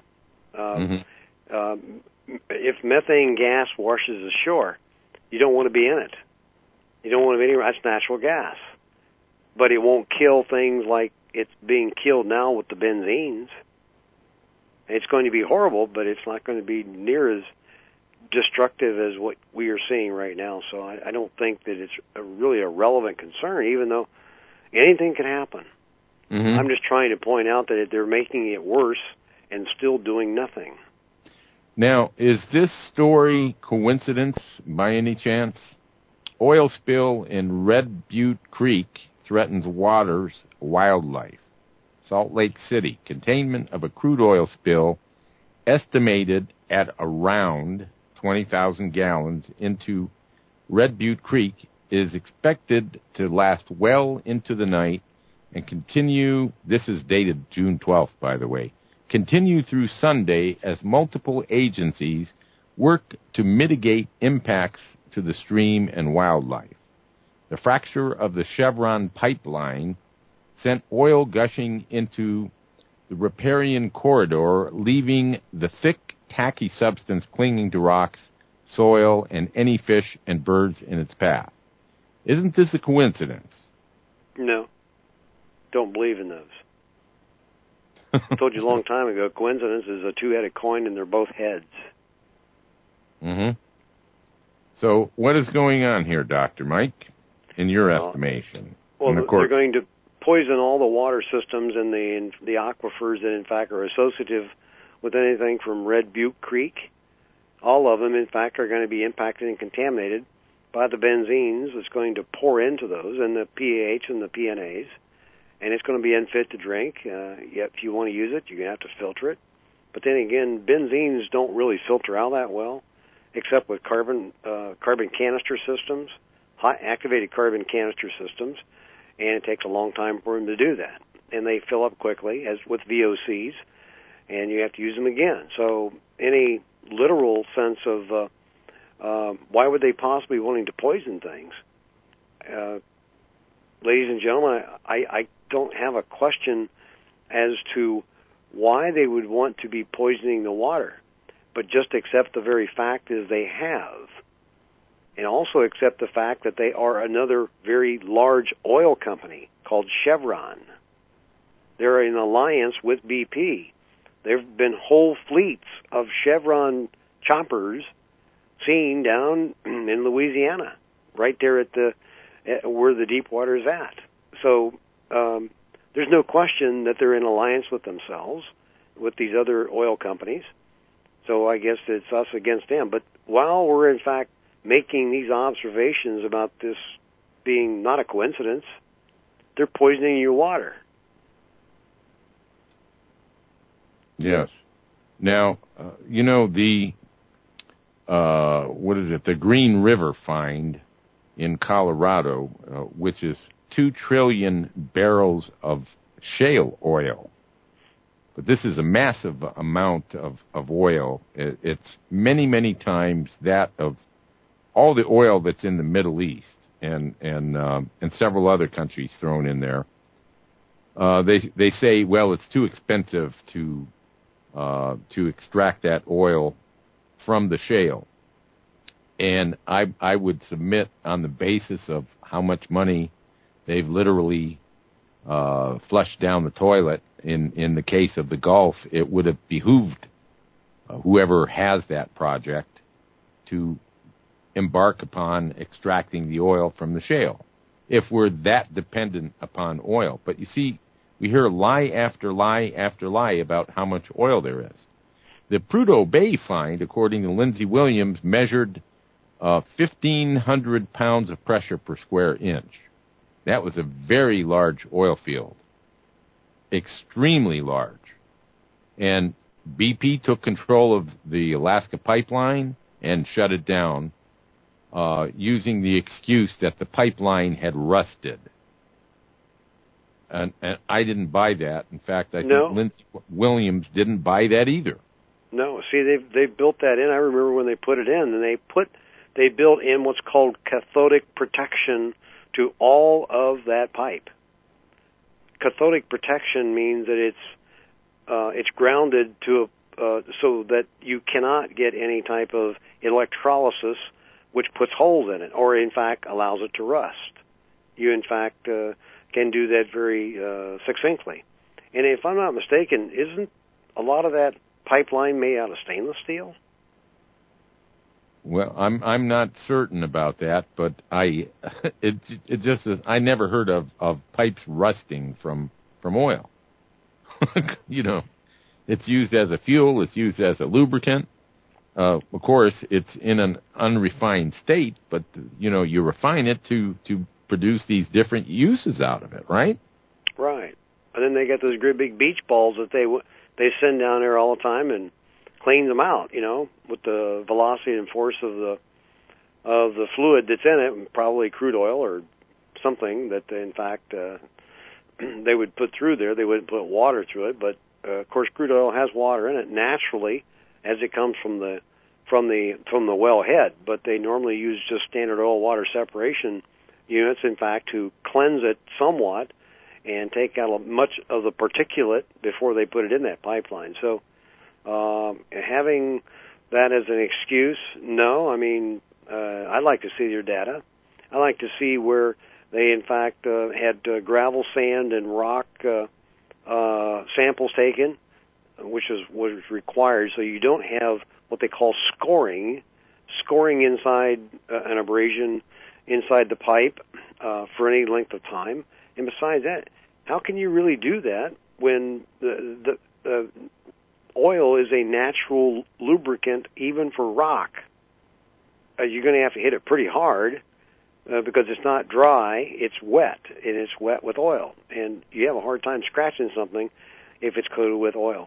If methane gas washes ashore, you don't want to be in it. You don't want to be anywhere. That's natural gas. But it won't kill things like it's being killed now with the benzenes. It's going to be horrible, but it's not going to be near as destructive as what we are seeing right now. So I don't think that it's really a relevant concern, even though anything can happen. Mm-hmm. I'm just trying to point out that they're making it worse and still doing nothing. Now, is this story coincidence by any chance? Oil spill in Red Butte Creek threatens waters, wildlife. Salt Lake City, containment of a crude oil spill estimated at around 20,000 gallons into Red Butte Creek is expected to last well into the night and continue, this is dated June 12th, by the way, continue through Sunday as multiple agencies work to mitigate impacts to the stream and wildlife. The fracture of the Chevron pipeline sent oil gushing into the riparian corridor, leaving the thick, tacky substance clinging to rocks, soil, and any fish and birds in its path. Isn't this a coincidence? No. Don't believe in those. I told you a long time ago, coincidence is a two-headed coin and they're both heads. Mm-hmm. So what is going on here, Dr. Mike, in your estimation? Well, they're going to poison all the water systems and the aquifers that, in fact, are associative with anything from Red Butte Creek. All of them, in fact, are going to be impacted and contaminated by the benzenes that's going to pour into those and the PAH and the PNAs. And it's going to be unfit to drink. Yet if you want to use it, you're going to have to filter it. But then again, benzenes don't really filter out that well, except with carbon canister systems, high activated carbon canister systems, and it takes a long time for them to do that. And they fill up quickly, as with VOCs, and you have to use them again. So any literal sense of why would they possibly be willing to poison things? Ladies and gentlemen, I don't have a question as to why they would want to be poisoning the water, but just accept the very fact is they have. And also accept the fact that they are another very large oil company called Chevron. They're in alliance with BP. There have been whole fleets of Chevron choppers seen down in Louisiana, right there at where the deep water is at. So there's no question that they're in alliance with themselves, with these other oil companies. So I guess it's us against them. But while we're in fact making these observations about this being not a coincidence, they're poisoning your water. Yes. Now, the the Green River find in Colorado, which is 2 trillion barrels of shale oil. But this is a massive amount of oil. It's many, many times that of all the oil that's in the Middle East and several other countries thrown in there. They say, well, it's too expensive to extract that oil from the shale. And I would submit on the basis of how much money they've literally flushed down the toilet in the case of the Gulf, it would have behooved whoever has that project to embark upon extracting the oil from the shale, if we're that dependent upon oil. But you see, we hear lie after lie after lie about how much oil there is. The Prudhoe Bay find, according to Lindsey Williams, measured 1,500 pounds of pressure per square inch. That was a very large oil field, extremely large. And BP took control of the Alaska pipeline and shut it down, using the excuse that the pipeline had rusted. And I didn't buy that. In fact, I think Lindsey Williams didn't buy that either. No, see, they built that in. I remember when they put it in, and they built in what's called cathodic protection to all of that pipe. Cathodic protection means that it's grounded to so that you cannot get any type of electrolysis which puts holes in it, or in fact allows it to rust. You in fact can do that very succinctly. And if I'm not mistaken, isn't a lot of that pipeline made out of stainless steel? Well, I'm not certain about that, but it just is, I never heard of pipes rusting from oil. It's used as a fuel, it's used as a lubricant. Of course, it's in an unrefined state, but you refine it to produce these different uses out of it, right? Right. And then they got those great big beach balls that they send down there all the time and clean them out, with the velocity and force of the fluid that's in it, probably crude oil or something that in fact they would put through there. They wouldn't put water through it, but of course crude oil has water in it naturally as it comes from the wellhead, but they normally use just standard oil water separation units, in fact, to cleanse it somewhat and take out much of the particulate before they put it in that pipeline. So having that as an excuse, no. I mean, I'd like to see your data. I'd like to see where they, in fact, had gravel, sand, and rock samples taken, which was required, so you don't have what they call scoring inside an abrasion inside the pipe for any length of time. And besides that, how can you really do that when the oil is a natural lubricant even for rock? You're going to have to hit it pretty hard because it's not dry, it's wet, and it's wet with oil. And you have a hard time scratching something if it's coated with oil.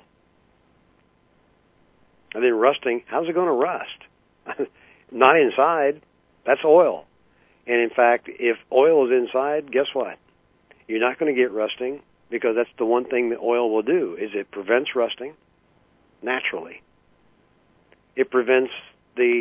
And then rusting, how's it going to rust? Not inside. That's oil. And in fact, if oil is inside, guess what? You're not going to get rusting because that's the one thing that oil will do, is it prevents rusting naturally. It prevents the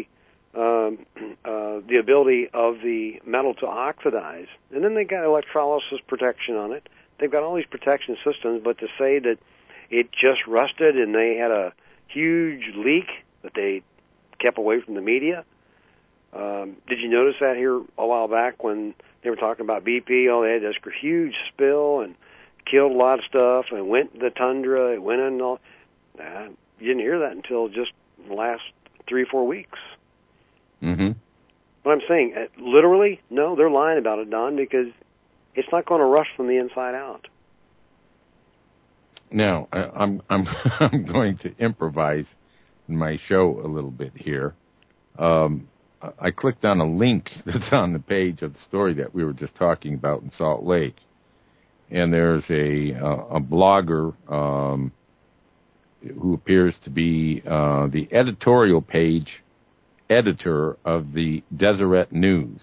ability of the metal to oxidize. And then they got electrolysis protection on it. They've got all these protection systems, but to say that it just rusted and they had a huge leak that they kept away from the media. Did you notice that here a while back when they were talking about BP? Oh, they had this huge spill and killed a lot of stuff and went in the tundra. It went in all. You didn't hear that until just the last 3 or 4 weeks. Mm-hmm. What I'm saying, literally, no, they're lying about it, Don, because it's not going to rust from the inside out. Now, I'm I'm going to improvise in my show a little bit here. I clicked on a link that's on the page of the story that we were just talking about in Salt Lake, and there's a blogger who appears to be the editorial page editor of the Deseret News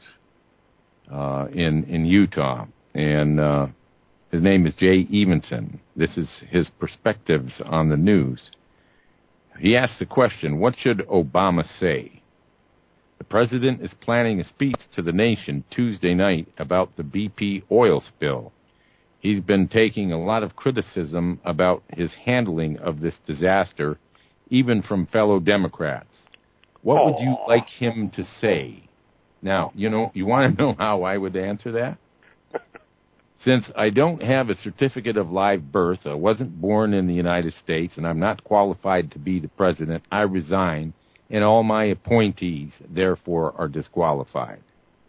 in Utah, and his name is Jay Evenson. This is his perspectives on the news. He asked the question, what should Obama say? The president is planning a speech to the nation Tuesday night about the BP oil spill. He's been taking a lot of criticism about his handling of this disaster, even from fellow Democrats. What would you like him to say? Now, you want to know how I would answer that? Since I don't have a certificate of live birth, I wasn't born in the United States, and I'm not qualified to be the president, I resign, and all my appointees, therefore, are disqualified.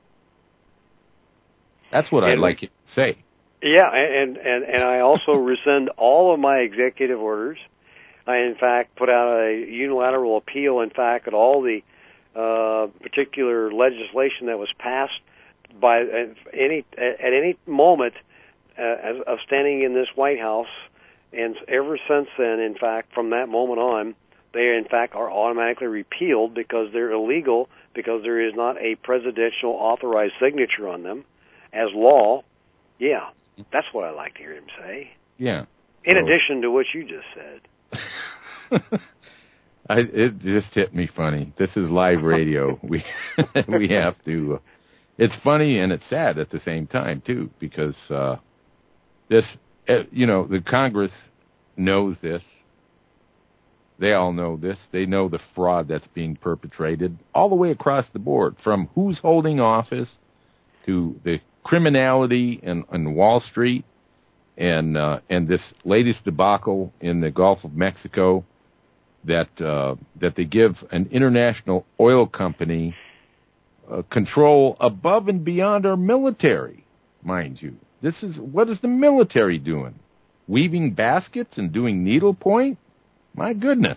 That's what I'd like him to say. Yeah, and I also rescind all of my executive orders. I, in fact, put out a unilateral appeal, in fact, at all the particular legislation that was passed by at any moment of standing in this White House, and ever since then, in fact, from that moment on, they in fact are automatically repealed because they're illegal, because there is not a presidential authorized signature on them as law. Yeah, that's what I like to hear him say. Yeah. In addition to what you just said. It just hit me funny. This is live radio. We have to. It's funny and it's sad at the same time too, because the Congress knows this. They all know this. They know the fraud that's being perpetrated all the way across the board, from who's holding office to the criminality in Wall Street and this latest debacle in the Gulf of Mexico. that they give an international oil company control above and beyond our military, mind you. What is the military doing? Weaving baskets and doing needlepoint? My goodness.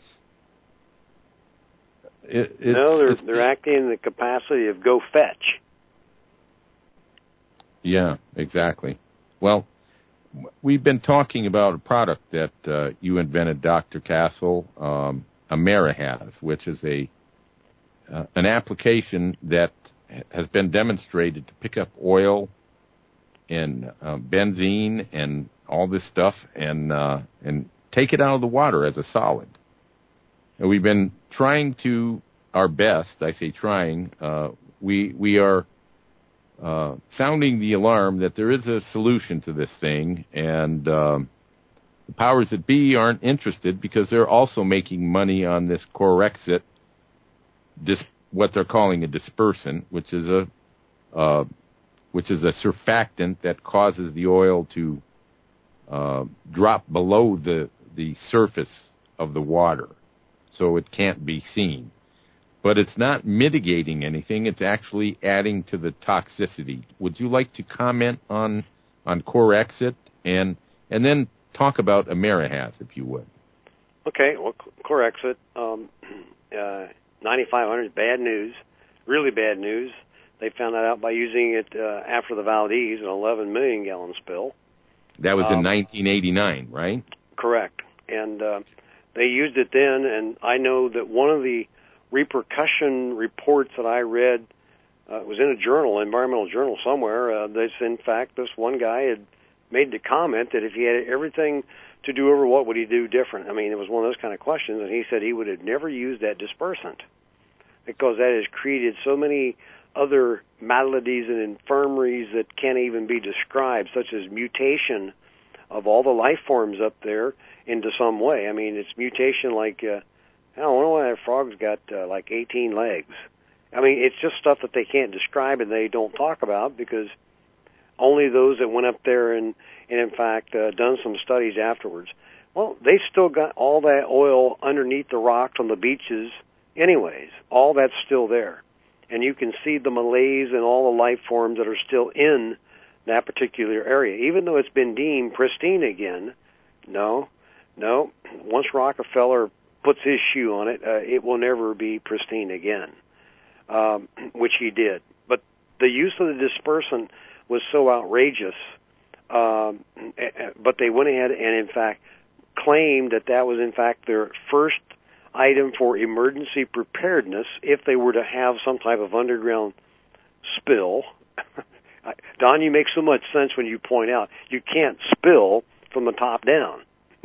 They're acting in the capacity of go fetch. Yeah, exactly. Well, we've been talking about a product that you invented, Dr. Castle, AmeriHaz, which is an application that has been demonstrated to pick up oil and benzene and all this stuff and take it out of the water as a solid. And we've been trying to our best. I say trying. We are sounding the alarm that there is a solution to this thing, and the powers that be aren't interested because they're also making money on this Corexit, what they're calling a dispersant, which is a surfactant that causes the oil to drop below the surface of the water, so it can't be seen. But it's not mitigating anything. It's actually adding to the toxicity. Would you like to comment on Corexit and then talk about AmeriHaz, if you would? Okay. Well, Corexit, 9,500 is bad news, really bad news. They found that out by using it after the Valdez, an 11 million gallon spill. That was in 1989, right? Correct. And they used it then, and I know that one of the repercussion reports that I read was in a journal, environmental journal somewhere. In fact, this one guy had made the comment that if he had everything to do over, what would he do different? I mean, it was one of those kind of questions, and he said he would have never used that dispersant because that has created so many other maladies and infirmaries that can't even be described, such as mutation of all the life forms up there into some way. I mean, it's mutation like, I don't know why that frog's got like 18 legs. I mean, it's just stuff that they can't describe and they don't talk about because only those that went up there and in fact, done some studies afterwards. Well, they still got all that oil underneath the rocks on the beaches anyways. All that's still there. And you can see the malaise and all the life forms that are still in that particular area. Even though it's been deemed pristine again, no. Once Rockefeller puts his shoe on it, it will never be pristine again, which he did. But the use of the dispersant was so outrageous, but they went ahead and, in fact, claimed that was, in fact, their first item for emergency preparedness if they were to have some type of underground spill. Don, you make so much sense when you point out you can't spill from the top down.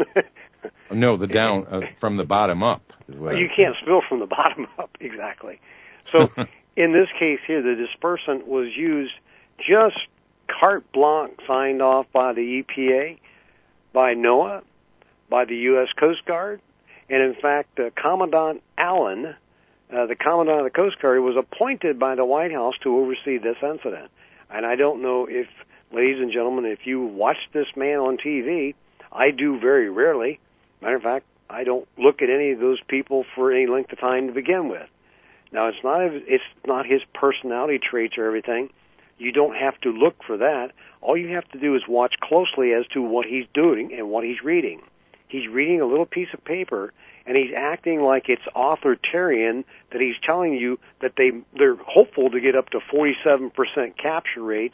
No, the down from the bottom up. You can't spill from the bottom up, exactly. So in this case here, the dispersant was used just carte blanche, signed off by the EPA, by NOAA, by the U.S. Coast Guard, and in fact, Commandant Allen, the Commandant of the Coast Guard, was appointed by the White House to oversee this incident. And I don't know if, ladies and gentlemen, if you watch this man on TV, I do very rarely. Matter of fact, I don't look at any of those people for any length of time to begin with. Now, it's not his personality traits or everything. You don't have to look for that. All you have to do is watch closely as to what he's doing and what he's reading. He's reading a little piece of paper, and he's acting like it's authoritarian, that he's telling you that they're hopeful to get up to 47% capture rate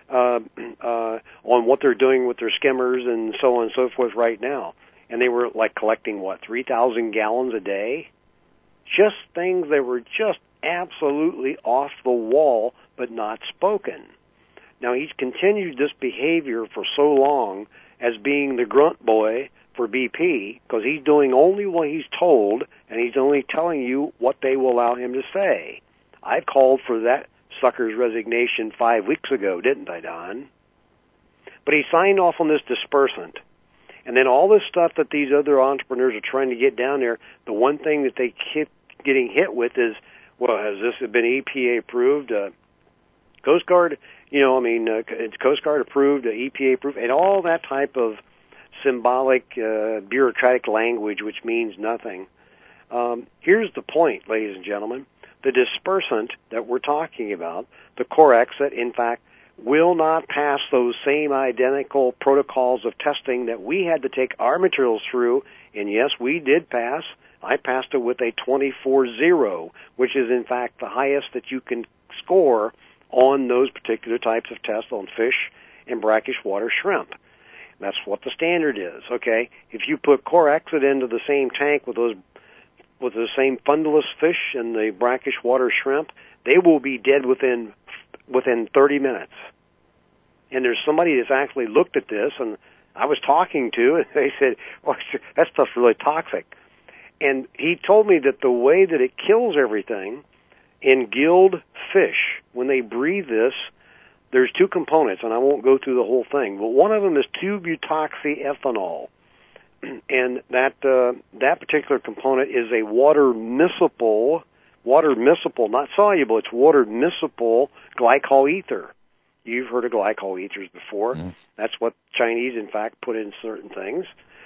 on what they're doing with their skimmers and so on and so forth right now. And they were like collecting, 3,000 gallons a day? Just things that were just absolutely off the wall, but not spoken. Now, he's continued this behavior for so long as being the grunt boy for BP, because he's doing only what he's told, and he's only telling you what they will allow him to say. I called for that sucker's resignation 5 weeks ago, didn't I, Don? But he signed off on this dispersant. And then all this stuff that these other entrepreneurs are trying to get down there, the one thing that they keep getting hit with is, well, has this been EPA approved? Coast Guard, it's Coast Guard approved, EPA approved, and all that type of symbolic, bureaucratic language, which means nothing. Here's the point, ladies and gentlemen. The dispersant that we're talking about, the Corexit, in fact, will not pass those same identical protocols of testing that we had to take our materials through. And yes, we did pass. I passed it with a 24-0, which is in fact the highest that you can score on those particular types of tests on fish and brackish water shrimp. That's what the standard is, okay? If you put Corexit into the same tank with the same fundulus fish and the brackish water shrimp, they will be dead within 30 minutes. And there's somebody that's actually looked at this, and I was talking to, and they said, "Oh, that stuff's really toxic." And he told me that the way that it kills everything in gilled fish, when they breathe this, there's two components, and I won't go through the whole thing, but one of them is 2-butoxyethanol. And that particular component is a water miscible, not soluble, it's water miscible glycol ether. You've heard of glycol ethers before. Mm. That's what Chinese, in fact, put in certain things,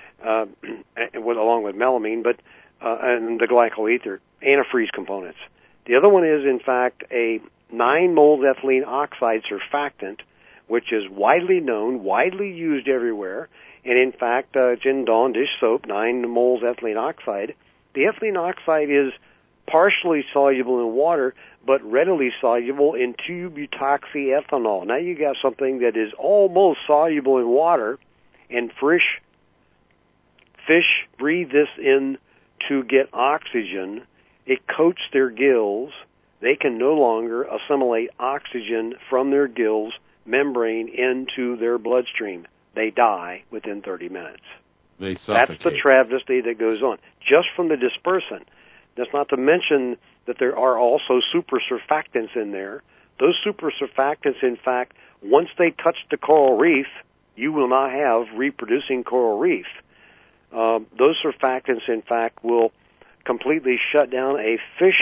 along with melamine, and the glycol ether, antifreeze components. The other one is, in fact, a 9-moles ethylene oxide surfactant, which is widely known, widely used everywhere, and in fact, it's in Dawn dish soap, 9 moles ethylene oxide. The ethylene oxide is partially soluble in water, but readily soluble in 2-butoxyethanol. Now you got something that is almost soluble in water, and fish breathe this in to get oxygen. It coats their gills. They can no longer assimilate oxygen from their gills membrane into their bloodstream. They die within 30 minutes. They suffocate. That's the travesty that goes on, just from the dispersant. That's not to mention that there are also super surfactants in there. Those super surfactants, in fact, once they touch the coral reef, you will not have reproducing coral reef. Those surfactants, in fact, will completely shut down a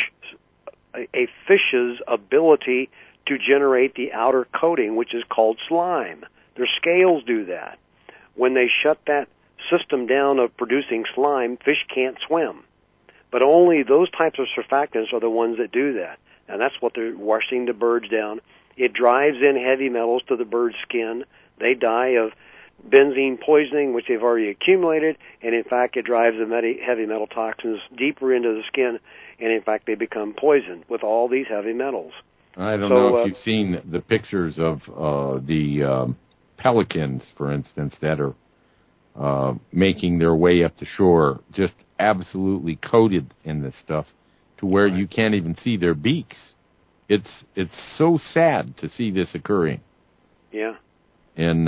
fish's ability to generate the outer coating, which is called slime. Their scales do that. When they shut that system down of producing slime, fish can't swim. But only those types of surfactants are the ones that do that. And that's what they're washing the birds down. It drives in heavy metals to the bird's skin. They die of benzene poisoning, which they've already accumulated, and in fact it drives the heavy metal toxins deeper into the skin, and in fact they become poisoned with all these heavy metals. I don't know if you've seen the pictures of the pelicans, for instance, that are making their way up the shore, just absolutely coated in this stuff to where you can't even see their beaks. It's so sad to see this occurring. Yeah. And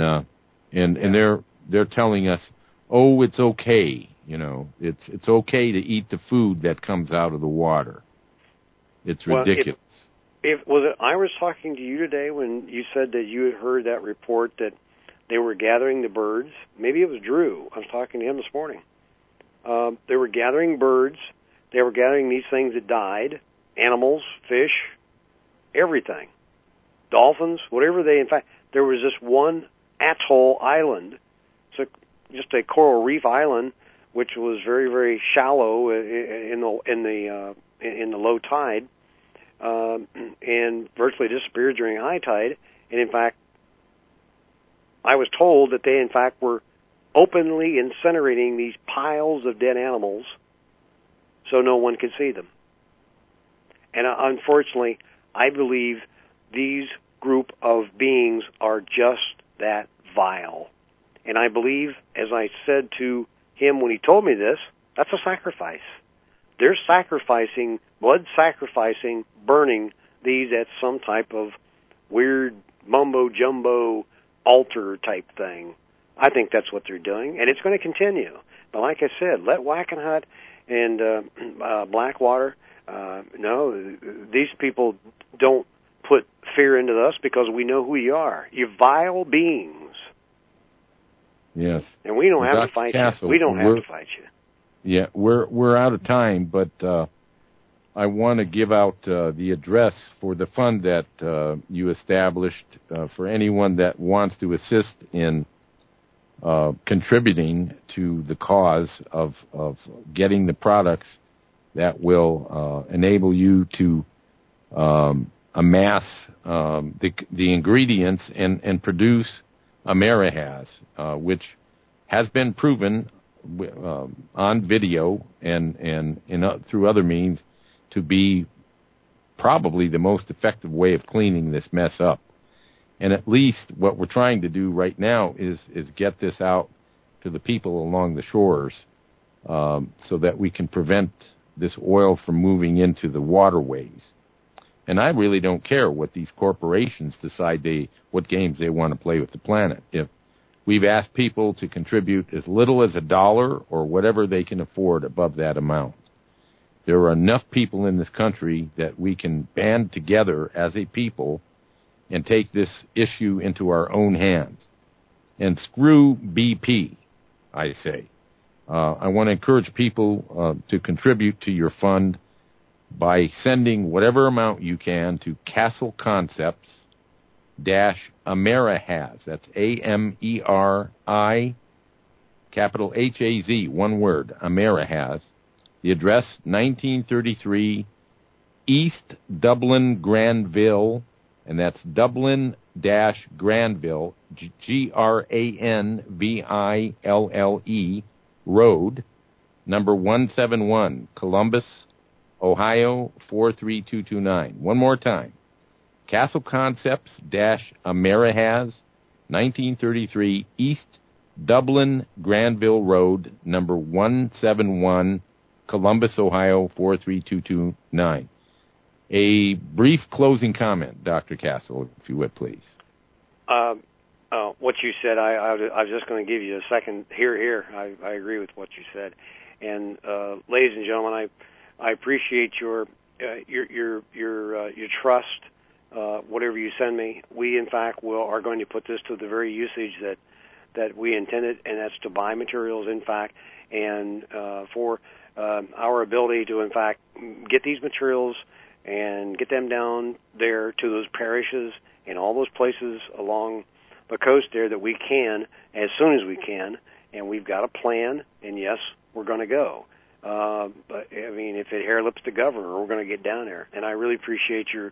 they're telling us, oh, it's okay, it's okay to eat the food that comes out of the water. It's ridiculous. Was it I was talking to you today when you said that you had heard that report that they were gathering the birds? Maybe it was Drew. I was talking to him this morning. They were gathering birds. They were gathering these things that died, animals, fish, everything, dolphins, whatever in fact, there was this one atoll island, just a coral reef island, which was very, very shallow in the low tide, and virtually disappeared during high tide. And in fact, I was told that they in fact were openly incinerating these piles of dead animals so no one could see them. And unfortunately, I believe these group of beings are just that vile. And I believe, as I said to him when he told me this, that's a sacrifice. They're sacrificing, blood sacrificing, burning these at some type of weird mumbo-jumbo altar type thing. I think that's what they're doing, and it's going to continue. But like I said, let Wackenhut and Blackwater, no, these people don't put fear into us because we know who you are. You vile beings. Yes. And we don't have Dr. to fight Castle, you. We don't have to fight you. Yeah, we're out of time, but I want to give out the address for the fund that you established for anyone that wants to assist in contributing to the cause of getting the products that will enable you to amass the ingredients and produce Amerihaz, which has been proven on video and through other means to be probably the most effective way of cleaning this mess up. And at least what we're trying to do right now is get this out to the people along the shores so that we can prevent this oil from moving into the waterways. And I really don't care what these corporations decide what games they want to play with the planet. If we've asked people to contribute as little as $1 or whatever they can afford above that amount. There are enough people in this country that we can band together as a people and take this issue into our own hands. And screw BP, I say. I want to encourage people to contribute to your fund by sending whatever amount you can to Castle Concepts Amerihaz. That's AMERI, capital HAZ, one word, Amerihaz. The address, 1933 East Dublin Granville, and that's Dublin-Granville, Granville Road, number 171, Columbus, Ohio 43229. One more time. Castle Concepts Amerihaz, 1933 East Dublin Granville Road, number 171, Columbus, Ohio 43229. A brief closing comment, Dr. Castle, if you would, please. What you said, I was just going to give you a second. Here. I agree with what you said. And ladies and gentlemen, I appreciate your trust. Whatever you send me, we in fact are going to put this to the very usage that we intended, and that's to buy materials, in fact, and for our ability to in fact get these materials and get them down there to those parishes and all those places along the coast there that we can as soon as we can, and we've got a plan, and yes, we're going to go. But I mean, if it hair lips the governor, we're going to get down there. And I really appreciate your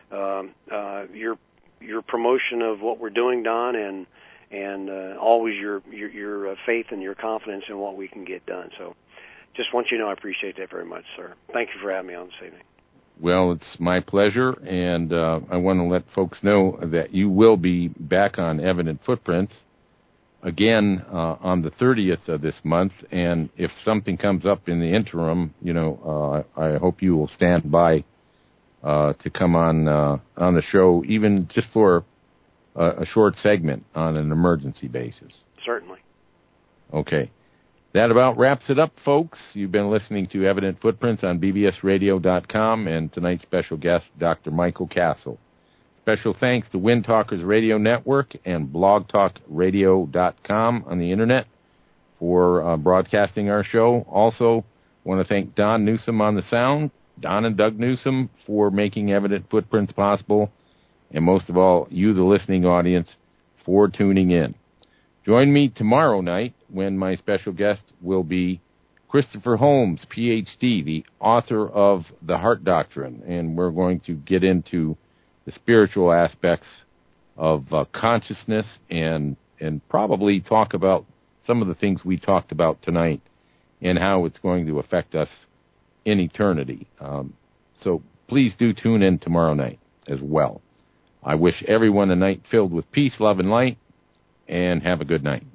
promotion of what we're doing, Don, and always your faith and your confidence in what we can get done. So, just want you to know I appreciate that very much, sir. Thank you for having me on this evening. Well, it's my pleasure, and I want to let folks know that you will be back on Evident Footprints again on the 30th of this month, and if something comes up in the interim, I hope you will stand by to come on the show, even just for a short segment on an emergency basis. Certainly. Okay. That about wraps it up, folks. You've been listening to Evident Footprints on bbsradio.com, and tonight's special guest, Dr. Michael Castle. Special thanks to Wind Talkers Radio Network and blogtalkradio.com on the Internet for broadcasting our show. Also, want to thank Don Newsom on the sound, Don and Doug Newsom, for making Evident Footprints possible, and most of all, you, the listening audience, for tuning in. Join me tomorrow night when my special guest will be Christopher Holmes, Ph.D., the author of The Heart Doctrine, and we're going to get into the spiritual aspects of consciousness and probably talk about some of the things we talked about tonight and how it's going to affect us in eternity. So please do tune in tomorrow night as well. I wish everyone a night filled with peace, love, and light, and have a good night.